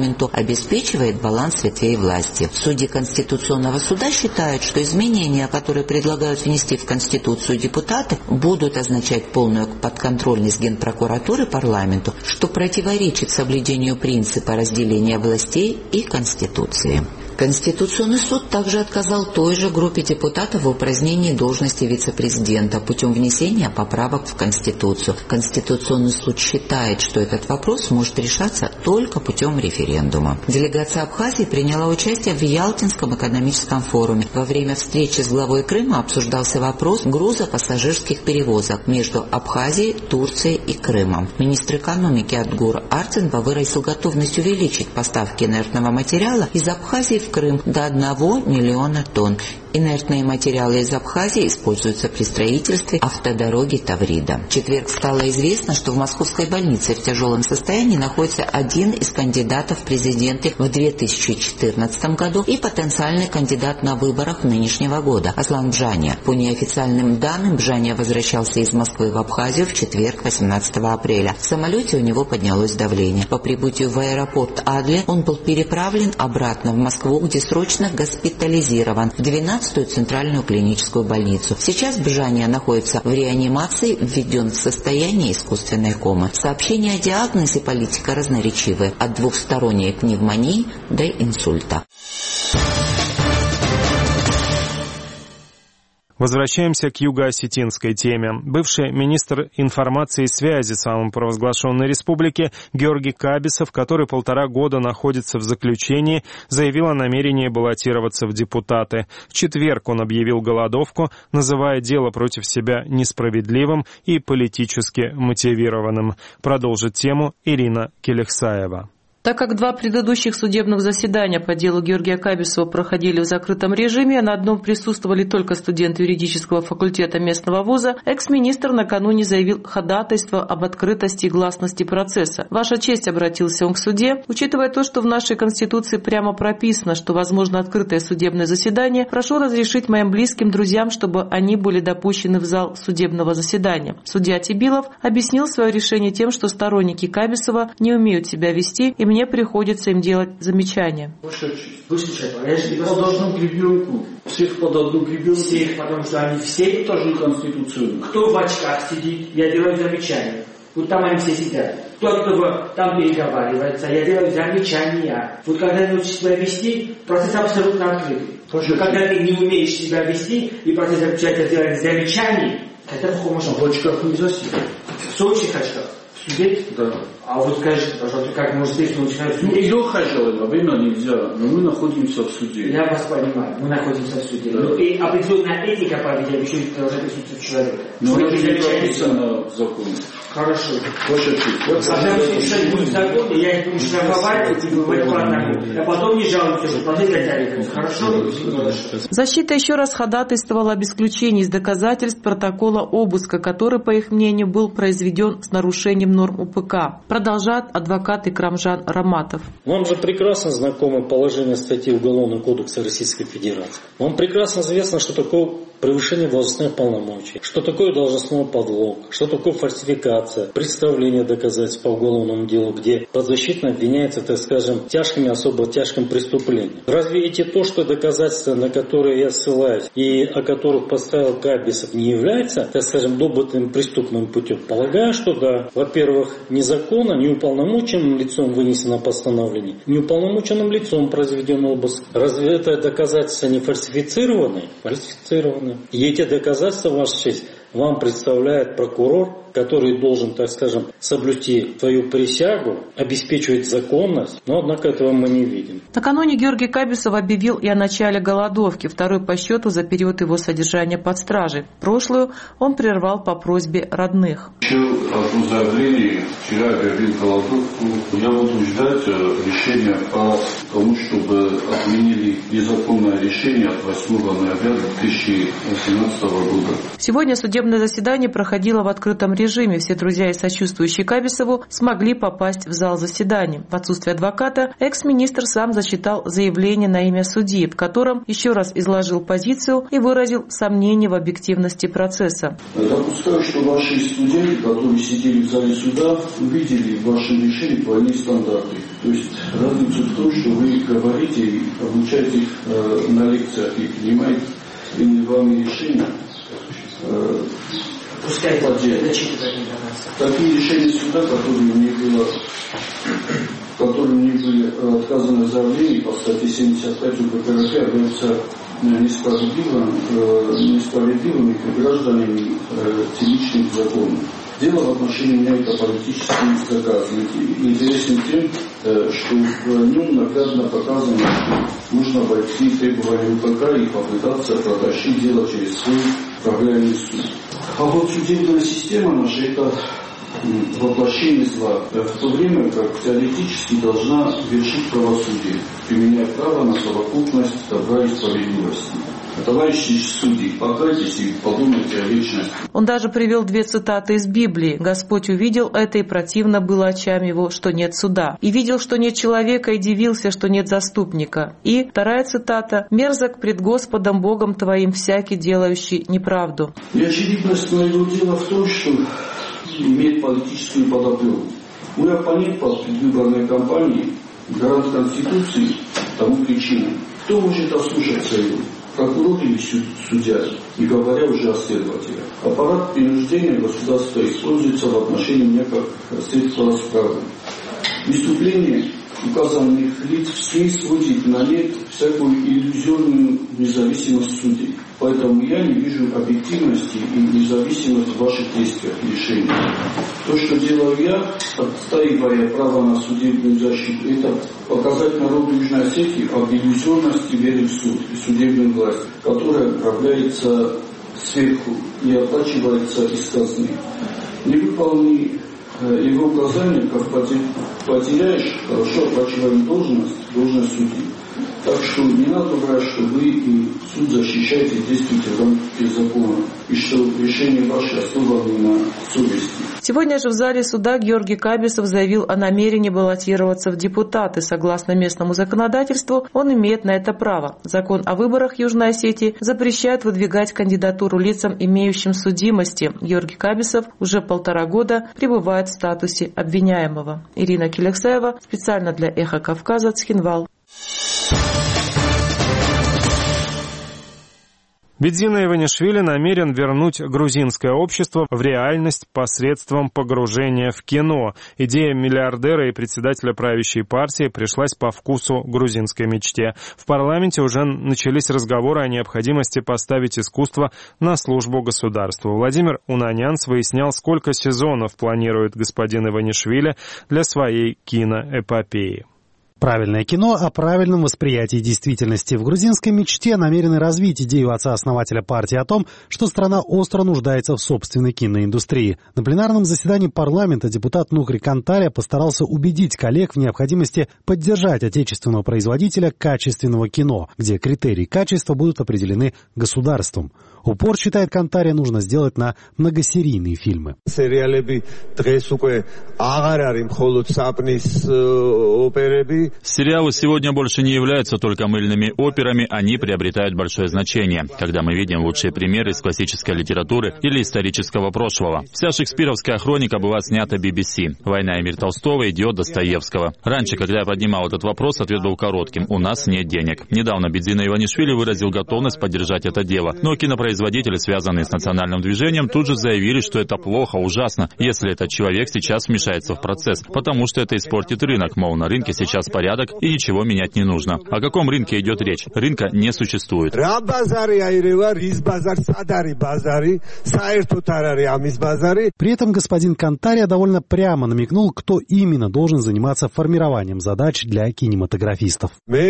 парламенту обеспечивает баланс ветвей власти. Судьи Конституционного суда считают, что изменения, которые предлагают внести в Конституцию депутаты, будут означать полную подконтрольность Генпрокуратуры парламенту, что противоречит соблюдению принципа разделения властей и Конституции. Конституционный суд также отказал той же группе депутатов в упразднении должности вице-президента путем внесения поправок в Конституцию. Конституционный суд считает, что этот вопрос может решаться только путем референдума. Делегация Абхазии приняла участие в Ялтинском экономическом форуме. Во время встречи с главой Крыма обсуждался вопрос грузопассажирских перевозок между Абхазией, Турцией и Крымом. Министр экономики Адгур Арцинба выразил готовность увеличить поставки инертного материала из Абхазии в Крым до 1 миллиона тонн. Инертные материалы из Абхазии используются при строительстве автодороги Таврида. В четверг стало известно, что в московской больнице в тяжелом состоянии находится один из кандидатов в президенты в 2014 году и потенциальный кандидат на выборах нынешнего года – Аслан Бжания. По неофициальным данным, Бжания возвращался из Москвы в Абхазию в четверг, 18 апреля. В самолете у него поднялось давление. По прибытию в аэропорт Адле он был переправлен обратно в Москву, где срочно госпитализирован в 12-ю центральную клиническую больницу. Сейчас Бжания находится в реанимации, введен в состояние искусственной комы. Сообщения о диагнозе политика разноречивы – от двухсторонней пневмонии до инсульта. Возвращаемся к юго-осетинской теме. Бывший министр информации и связи самопровозглашенной республики Георгий Кабисов, который 1,5 года находится в заключении, заявил о намерении баллотироваться в депутаты. В четверг он объявил голодовку, называя дело против себя несправедливым и политически мотивированным. Продолжит тему Ирина Келехсаева. Так как 2 предыдущих судебных заседания по делу Георгия Кабисова проходили в закрытом режиме, а на одном присутствовали только студенты юридического факультета местного вуза, экс-министр накануне заявил ходатайство об открытости и гласности процесса. «Ваша честь», — обратился он к суде, учитывая то, что в нашей Конституции прямо прописано, что возможно открытое судебное заседание, прошу разрешить моим близким друзьям, чтобы они были допущены в зал судебного заседания. Судья Тибилов объяснил свое решение тем, что сторонники Кабисова не умеют себя вести, и мне приходится им делать замечания. Выслушай, я же под одну гребенку. Всех под одну гребенку. Всех, потому что они все тоже Конституцию. Кто в очках сидит, я делаю замечания. Вот там они все сидят. Кто там переговаривается, я делаю замечания. Вот когда ты учишь себя вести, процесс абсолютно открытый. Но когда ты не умеешь себя вести, и процесс заключается в делании замечаний, это можно. В очках нельзя сидеть. В сочных очках. Сидеть? Да. А вот скажите, пожалуйста, как мы здесь начинаем судить? Ну, Леха во время нельзя, но мы находимся в суде. Я вас понимаю, мы находимся в суде. Да. Ну, и определенная этика поведения еще должна присутствовать человека. Но это не прописано в законе. Хорошо. Пожалуйста, если будет закон, я их буду штрафовать, а потом не жалуюсь, что процесс затягивается. Хорошо? Защита еще раз ходатайствовала об исключении из доказательств протокола обыска, который, по их мнению, был произведен с нарушением норм УПК. Продолжает адвокат Икрамжан Раматов. Вам же прекрасно знакомо положение статьи Уголовного кодекса Российской Федерации. Вам прекрасно известно, что такое превышение должностных полномочий, что такое должностной подлог, что такое фальсификация, представление доказательств по уголовному делу, где подзащитный обвиняется, так скажем, тяжким и особо тяжким преступлением. Разве эти то, что доказательства, на которые я ссылаюсь и о которых поставил Кабисов, не является, так скажем, добытым преступным путем? Полагаю, что да. Во-первых, незаконно, неуполномоченным лицом вынесено постановление, неуполномоченным лицом произведен обыск. Разве это доказательства не фальсифицированы? Фальсифицированы. И эти доказательства, Ваша честь, вам представляет прокурор, который должен, так скажем, соблюсти свою присягу, обеспечивать законность, но, однако, этого мы не видим. Накануне Георгий Кабисов объявил и о начале голодовки, второй по счету за период его содержания под стражей. Прошлую он прервал по просьбе родных. Еще одно заявление. Вчера объявил голодовку. Я буду ждать решения по тому, чтобы отменили незаконное решение от 8 ноября 2018 года. Сегодня судебный судебное заседание проходило в открытом режиме. Все друзья и сочувствующие Кабисову смогли попасть в зал заседаний. В отсутствие адвоката экс-министр сам зачитал заявление на имя судьи, в котором еще раз изложил позицию и выразил сомнения в объективности процесса. Допускаю, что ваши студенты, которые сидели в зале суда, увидели в вашем решении двойные стандарты. То есть разница в том, что вы говорите и обучаете их на лекциях и принимаете вами решения. Пускай зачитывают до конца. Такие решения суда, которым не были отказаны в заявлении по статье 75 УПК РФ, являются несправедливыми к гражданам цивилищных законов. Дело в отношении меня это политический заказ. Интересен тем, что в нем наглядно показано, что нужно обойти требования УПК и попытаться протащить дело через свой управляемый суд. А вот судебная система наша – это воплощение зла, в то время как теоретически должна вершить правосудие, применяя право на совокупность добра и справедливости. Товарищи судьи, покайтесь и подумайте о вечности. Он даже привел 2 цитаты из Библии. «Господь увидел это, и противно было очам его, что нет суда. И видел, что нет человека, и дивился, что нет заступника». И 2 цитата: «Мерзок пред Господом Богом твоим всякий, делающий неправду». И очевидность моего дела в том, что имеет политическую подоплеку. Мой оппонент по предвыборной кампании гарант Конституции тому причина. Кто может ослушаться его? Прокурор или судья, не говоря уже о следователе. Аппарат принуждения государства используется в отношении меня как средство расправы. Выступление указанных лиц в СМИ сводит на нет всякую иллюзорную независимость судей. Поэтому я не вижу объективности и независимости в ваших действиях и решениях. То, что делаю я, отстаивая право на судебную защиту, это показать народу Южной Осетии об иллюзорности веры в суд и судебную власть, которая управляется сверху и оплачивается из казны. Не выполни его указания, как потеряешь хорошо оплачиваемую должность судьи. Так что не надо брать, что вы и суд защищаете, действуете в рамках закона, и что решение ваше основано на совести. Сегодня же в зале суда Георгий Кабисов заявил о намерении баллотироваться в депутаты. Согласно местному законодательству, он имеет на это право. Закон о выборах Южной Осетии запрещает выдвигать кандидатуру лицам, имеющим судимости. Георгий Кабисов уже 1,5 года пребывает в статусе обвиняемого. Ирина Келексаева специально для «Эхо Кавказа», Цхинвал. Бедзина Иванишвили намерен вернуть грузинское общество в реальность посредством погружения в кино. Идея миллиардера и председателя правящей партии пришлась по вкусу грузинской мечте. В парламенте уже начались разговоры о необходимости поставить искусство на службу государству. Владимир Унанянц выяснял, сколько сезонов планирует господин Иванишвили для своей киноэпопеи. Правильное кино о правильном восприятии действительности. В грузинской мечте намерены развить идею отца-основателя партии о том, что страна остро нуждается в собственной киноиндустрии. На пленарном заседании парламента депутат Нухри Кантария постарался убедить коллег в необходимости поддержать отечественного производителя качественного кино, где критерии качества будут определены государством. Упор, считает Кантария, нужно сделать на многосерийные фильмы. Сериалы сегодня больше не являются только мыльными операми, они приобретают большое значение, когда мы видим лучшие примеры из классической литературы или исторического прошлого. Вся шекспировская хроника была снята BBC. «Война и мир» Толстого, «Идиот» Достоевского. Раньше, когда я поднимал этот вопрос, ответ был коротким: у нас нет денег. Недавно Бедзина Иванишвили выразил готовность поддержать это дело, но кинопроизводители, связанные с национальным движением, тут же заявили, что это плохо, ужасно, если этот человек сейчас вмешается в процесс, потому что это испортит рынок, мол, на рынке сейчас порядок и ничего менять не нужно. О каком рынке идет речь? Рынка не существует. При этом господин Кантария довольно прямо намекнул, кто именно должен заниматься формированием задач для кинематографистов.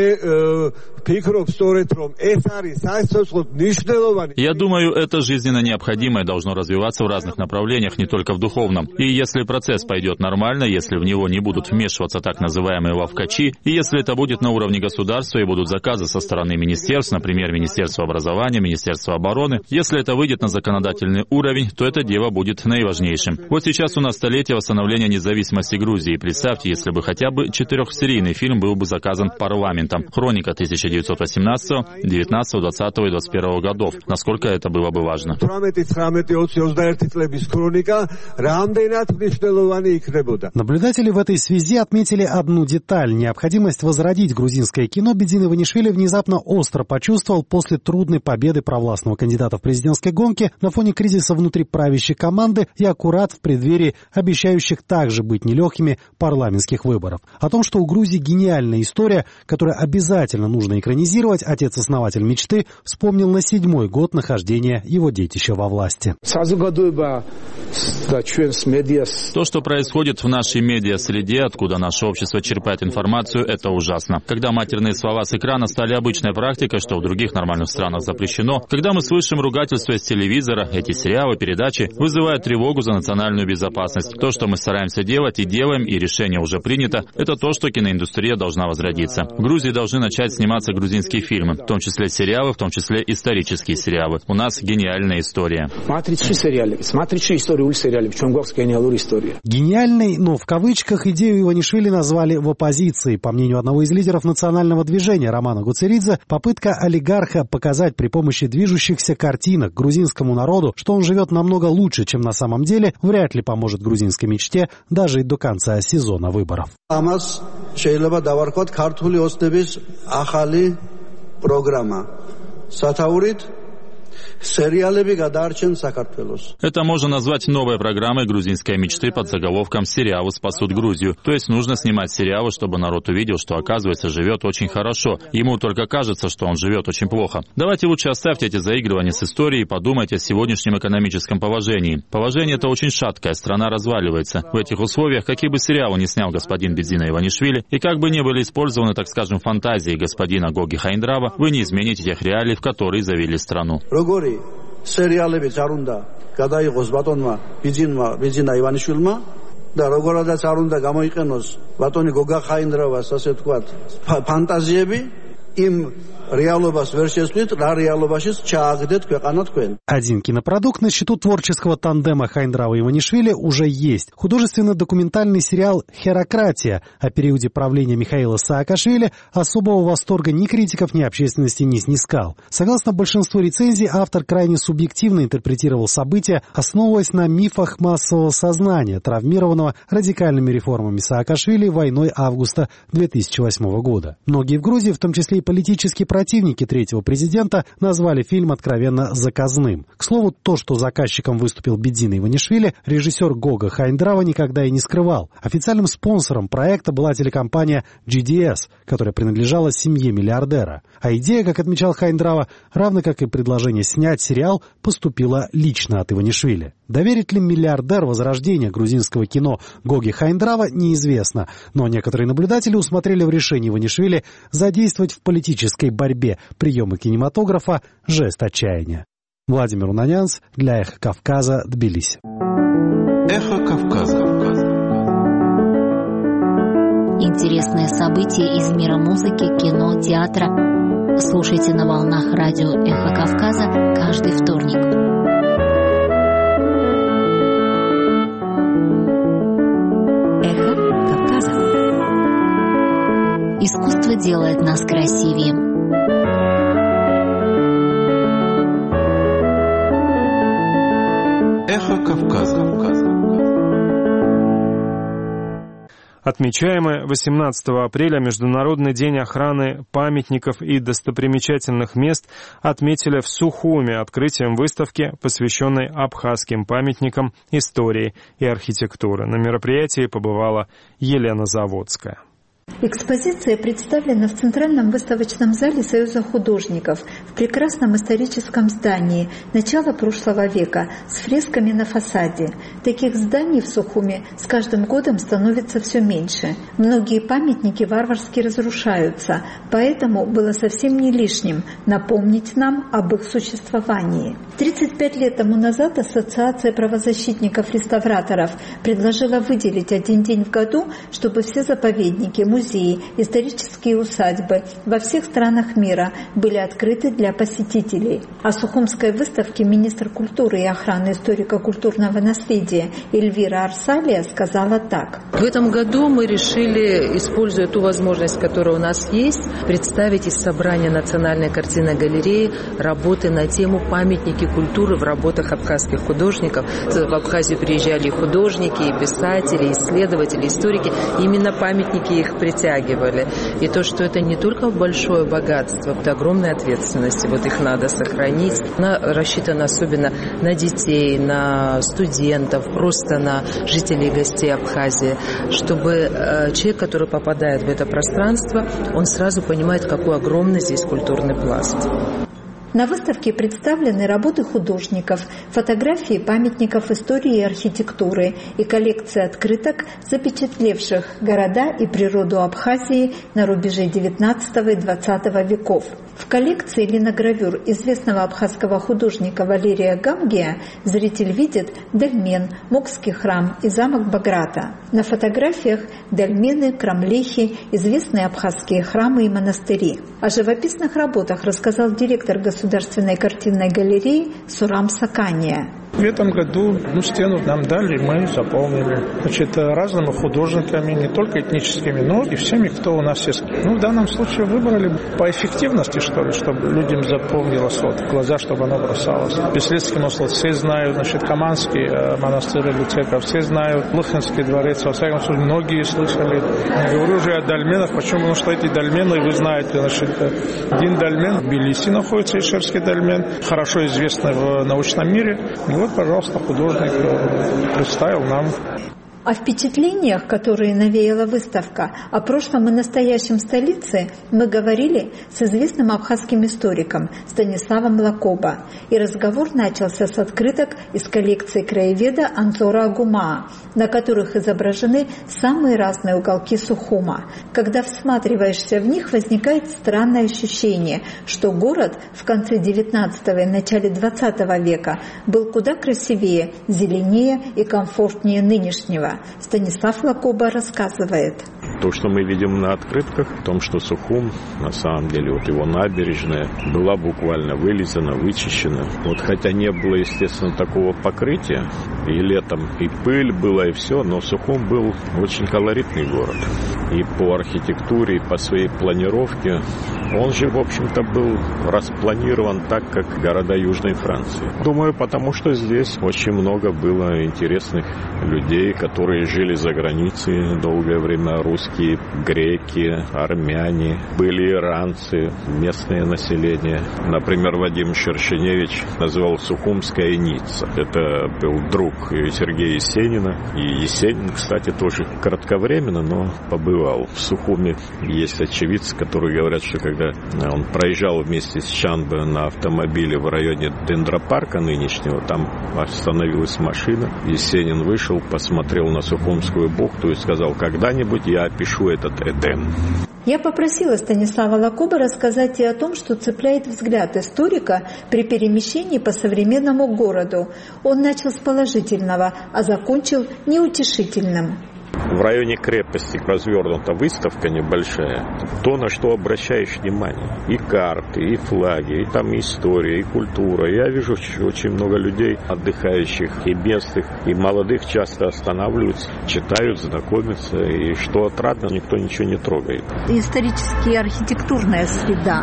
Я думаю, это жизненно необходимое должно развиваться в разных направлениях, не только в духовном. И если процесс пойдет нормально, если в него не будут вмешиваться так называемые ловкачи, врачи. И если это будет на уровне государства и будут заказы со стороны министерств, например, Министерства образования, Министерства обороны, если это выйдет на законодательный уровень, то это дело будет наиважнейшим. Вот сейчас у нас столетие восстановления независимости Грузии. Представьте, если бы хотя бы 4-серийный фильм был бы заказан парламентом. Хроника 1918, 19, 20 и 21 годов. Насколько это было бы важно. Наблюдатели в этой связи отметили одну деталь. Необходимость возродить грузинское кино Бедзин Иванишвили внезапно остро почувствовал после трудной победы провластного кандидата в президентской гонке на фоне кризиса внутри правящей команды и аккурат в преддверии обещающих также быть нелегкими парламентских выборов. О том, что у Грузии гениальная история, которую обязательно нужно экранизировать, отец-основатель мечты вспомнил на 7-й год нахождения его детища во власти. То, что происходит в нашей медиа-среде, откуда наше общество черпает информацию, это ужасно. Когда матерные слова с экрана стали обычной практикой, что в других нормальных странах запрещено, когда мы слышим ругательства из телевизора, эти сериалы, передачи вызывают тревогу за национальную безопасность. То, что мы стараемся делать и делаем, и решение уже принято, это то, что киноиндустрия должна возродиться. В Грузии должны начать сниматься грузинские фильмы, в том числе сериалы, в том числе исторические сериалы. У нас гениальная история. Гениальной, но в кавычках, идею Иванишвили назвали в оппозиции. По мнению одного из лидеров национального движения Романа Гуцеридзе, попытка олигарха показать при помощи движущихся картинок грузинскому народу, что он живет намного лучше, чем на самом деле, вряд ли поможет грузинской мечте даже и до конца сезона выборов. Это можно назвать новой программой грузинской мечты под заголовком «Сериалы спасут Грузию». То есть нужно снимать сериалы, чтобы народ увидел, что, оказывается, живет очень хорошо. Ему только кажется, что он живет очень плохо. Давайте лучше оставьте эти заигрывания с историей и подумайте о сегодняшнем экономическом положении. Положение это очень шаткое, страна разваливается. В этих условиях, какие бы сериалы ни снял господин Бедзин Иванишвили, и как бы ни были использованы, так скажем, фантазии господина Гоги Хайндрава, вы не измените тех реалий, в которые завели страну. სერიალები წარუნდა გადაიღოს ბატონმა ბიძინა ივანიშვილმა და როგორადაც არ უნდა გამოიყენოს ბატონი გოგა ხაინდრავას ასე ვთქვათ ფანტაზიები იმ реалობას ვერ შეცვლით, რა რეალობაშიც ჩააგდეთ ქვეყანა თქვენ. Один кинопродукт на счету творческого тандема Хайндрава и Иванишвили уже есть. Художественно-документальный сериал «Херократия» о периоде правления Михаила Саакашвили особого восторга ни критиков, ни общественности не снискал. Согласно большинству рецензий, автор крайне субъективно интерпретировал события, основываясь на мифах массового сознания, травмированного радикальными реформами Саакашвили войной августа 2008 года. Многие в Грузии, в том числе и политические противники третьего президента, назвали фильм откровенно заказным. К слову, то, что заказчиком выступил Бедзин Иванишвили, режиссер Гога Хайндрава никогда и не скрывал. Официальным спонсором проекта была телекомпания GDS, которая принадлежала семье миллиардера. А идея, как отмечал Хайндрава, равно как и предложение снять сериал, поступила лично от Иванишвили. Доверит ли миллиардер возрождения грузинского кино Гоги Хайндрава, неизвестно. Но некоторые наблюдатели усмотрели в решении Иванишвили задействовать в политической борьбе приемы кинематографа жест отчаяния. Владимир Унанянц для «Эхо Кавказа», Тбилиси. «Эхо Кавказа». Интересные события из мира музыки, кино, театра. Слушайте на волнах радио «Эхо Кавказа» каждый вторник. Эхо Кавказа. Искусство делает нас красивее. Эхо Кавказа. Отмечаемый 18 апреля Международный день охраны памятников и достопримечательных мест отметили в Сухуме открытием выставки, посвященной абхазским памятникам истории и архитектуры. На мероприятии побывала Елена Заводская. Экспозиция представлена в Центральном выставочном зале Союза художников в прекрасном историческом здании начала прошлого века с фресками на фасаде. Таких зданий в Сухуме с каждым годом становится все меньше. Многие памятники варварски разрушаются, поэтому было совсем не лишним напомнить нам об их существовании. 35 лет тому назад Ассоциация правозащитников-реставраторов предложила выделить один день в году, чтобы все заповедники, музеи, исторические усадьбы во всех странах мира были открыты для посетителей. О Сухумской выставке министр культуры и охраны историко-культурного наследия Эльвира Арсалия сказала так. В этом году мы решили, используя ту возможность, которая у нас есть, представить из собрания Национальной картинной галереи работы на тему памятники культуры в работах абхазских художников. В Абхазию приезжали и художники, и писатели, и исследователи, историки. Именно памятники их притягивали. И то, что это не только большое богатство, это огромная ответственность. Вот их надо сохранить. Она рассчитана особенно на детей, на студентов, просто на жителей и гостей Абхазии, чтобы человек, который попадает в это пространство, он сразу понимает, какой огромный здесь культурный пласт. На выставке представлены работы художников, фотографии памятников истории и архитектуры и коллекции открыток, запечатлевших города и природу Абхазии на рубеже XIX и XX веков. В коллекции линогравюр известного абхазского художника Валерия Гамгия зритель видит дольмен, Мокский храм и замок Баграта. На фотографиях дольмены, крамлехи, известные абхазские храмы и монастыри. О живописных работах рассказал директор Государственной картинной галереи Сурам Сакания. В этом году стену нам дали, мы заполнили. Разными художниками, не только этническими, но и всеми, кто у нас есть. В данном случае выбрали по эффективности, что ли, чтобы людям запомнилось в глаза, чтобы оно бросалось. Беследский мост все знают, Каманский монастырь Люцека, все знают, Лыхинский дворец, во всяком случае, многие слышали. Не говорю уже о дольменах, почему? Потому что эти дольмены, вы знаете, один дольмен в Тбилиси находится, Ишерский дольмен, хорошо известный в научном мире. Пожалуйста, художник представил нам. О впечатлениях, которые навеяла выставка, о прошлом и настоящем столицы мы говорили с известным абхазским историком Станиславом Лакоба. И разговор начался с открыток из коллекции краеведа Анзора Агумаа, на которых изображены самые разные уголки Сухума. Когда всматриваешься в них, возникает странное ощущение, что город в конце XIX и начале XX века был куда красивее, зеленее и комфортнее нынешнего. Станислав Лакоба рассказывает. То, что мы видим на открытках, в том, что Сухум, на самом деле, его набережная была буквально вылизана, вычищена. Хотя не было, естественно, такого покрытия, и летом и пыль была, и все, но Сухум был очень колоритный город. И по архитектуре, и по своей планировке, он же, в общем-то, был распланирован так, как города Южной Франции. Думаю, потому что здесь очень много было интересных людей, которые жили за границей долгое время, русские, греки, армяне, были иранцы, местное население. Например, Вадим Шершеневич называл Сухумская Ницца. Это был друг Сергея Есенина. И Есенин, кстати, тоже кратковременно, но побывал в Сухуме. Есть очевидцы, которые говорят, что когда он проезжал вместе с Чанбе на автомобиле в районе Дендропарка нынешнего, там остановилась машина. Есенин вышел, посмотрел на Сухумскую бухту и сказал: когда-нибудь я опишу этот Эдем. Я попросила Станислава Лакоба рассказать и о том, что цепляет взгляд историка при перемещении по современному городу. Он начал с положительного, а закончил неутешительным. В районе крепости развернута выставка небольшая. То, на что обращаешь внимание. И карты, и флаги, и там история, и культура. Я вижу очень много людей, отдыхающих и местных, и молодых, часто останавливаются, читают, знакомятся. И что отрадно, никто ничего не трогает. Исторически архитектурная среда.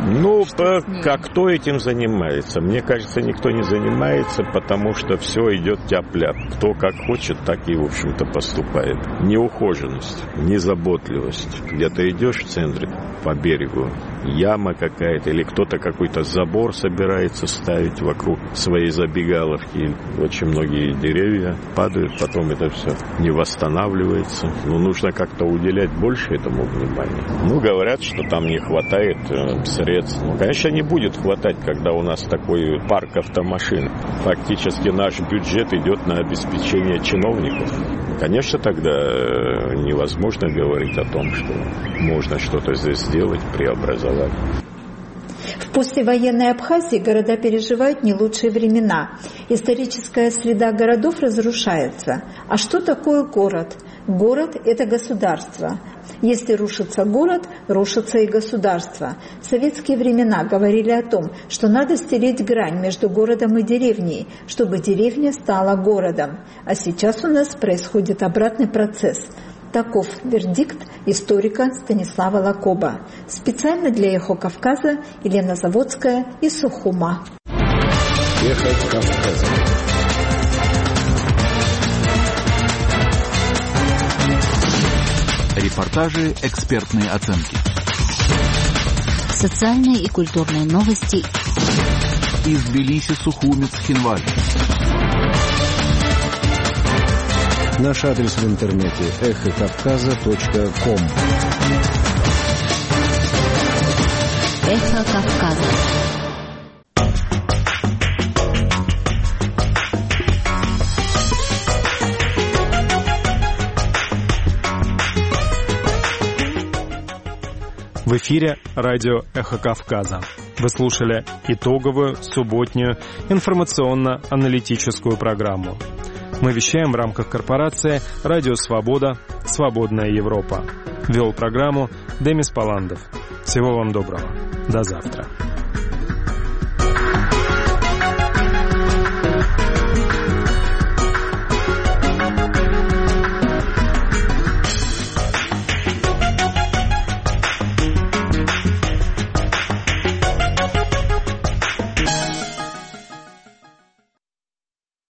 Как кто этим занимается? Мне кажется, никто не занимается, потому что все идет тяп-ляп. Кто как хочет, так и, в общем-то, поступает. Неухоженность, незаботливость. Где-то идешь в центре по берегу, яма какая-то, или кто-то какой-то забор собирается ставить вокруг своей забегаловки. Очень многие деревья падают, потом это все не восстанавливается. Нужно как-то уделять больше этому внимания. Говорят, что там не хватает средств. Конечно, не будет хватать, когда у нас такой парк автомашин. Фактически наш бюджет идет на обеспечение чиновников. Конечно, тогда невозможно говорить о том, что можно что-то здесь сделать, преобразовать. В послевоенной Абхазии города переживают не лучшие времена. Историческая среда городов разрушается. А что такое город? Город – это государство. Если рушится город, рушится и государство. В советские времена говорили о том, что надо стереть грань между городом и деревней, чтобы деревня стала городом. А сейчас у нас происходит обратный процесс. Таков вердикт историка Станислава Лакоба. Специально для «Эхо Кавказа» Елена Заводская из Сухума. «Эхо Кавказа». Репортажи, экспертные оценки. Социальные и культурные новости. Из Тбилиси, Сухуми, Цхинвали. Наш адрес в интернете эхокавказа.ком. Эхо Кавказа. В эфире радио «Эхо Кавказа». Вы слушали итоговую субботнюю информационно-аналитическую программу. Мы вещаем в рамках корпорации «Радио Свобода. Свободная Европа». Вел программу Демис Паландов. Всего вам доброго. До завтра.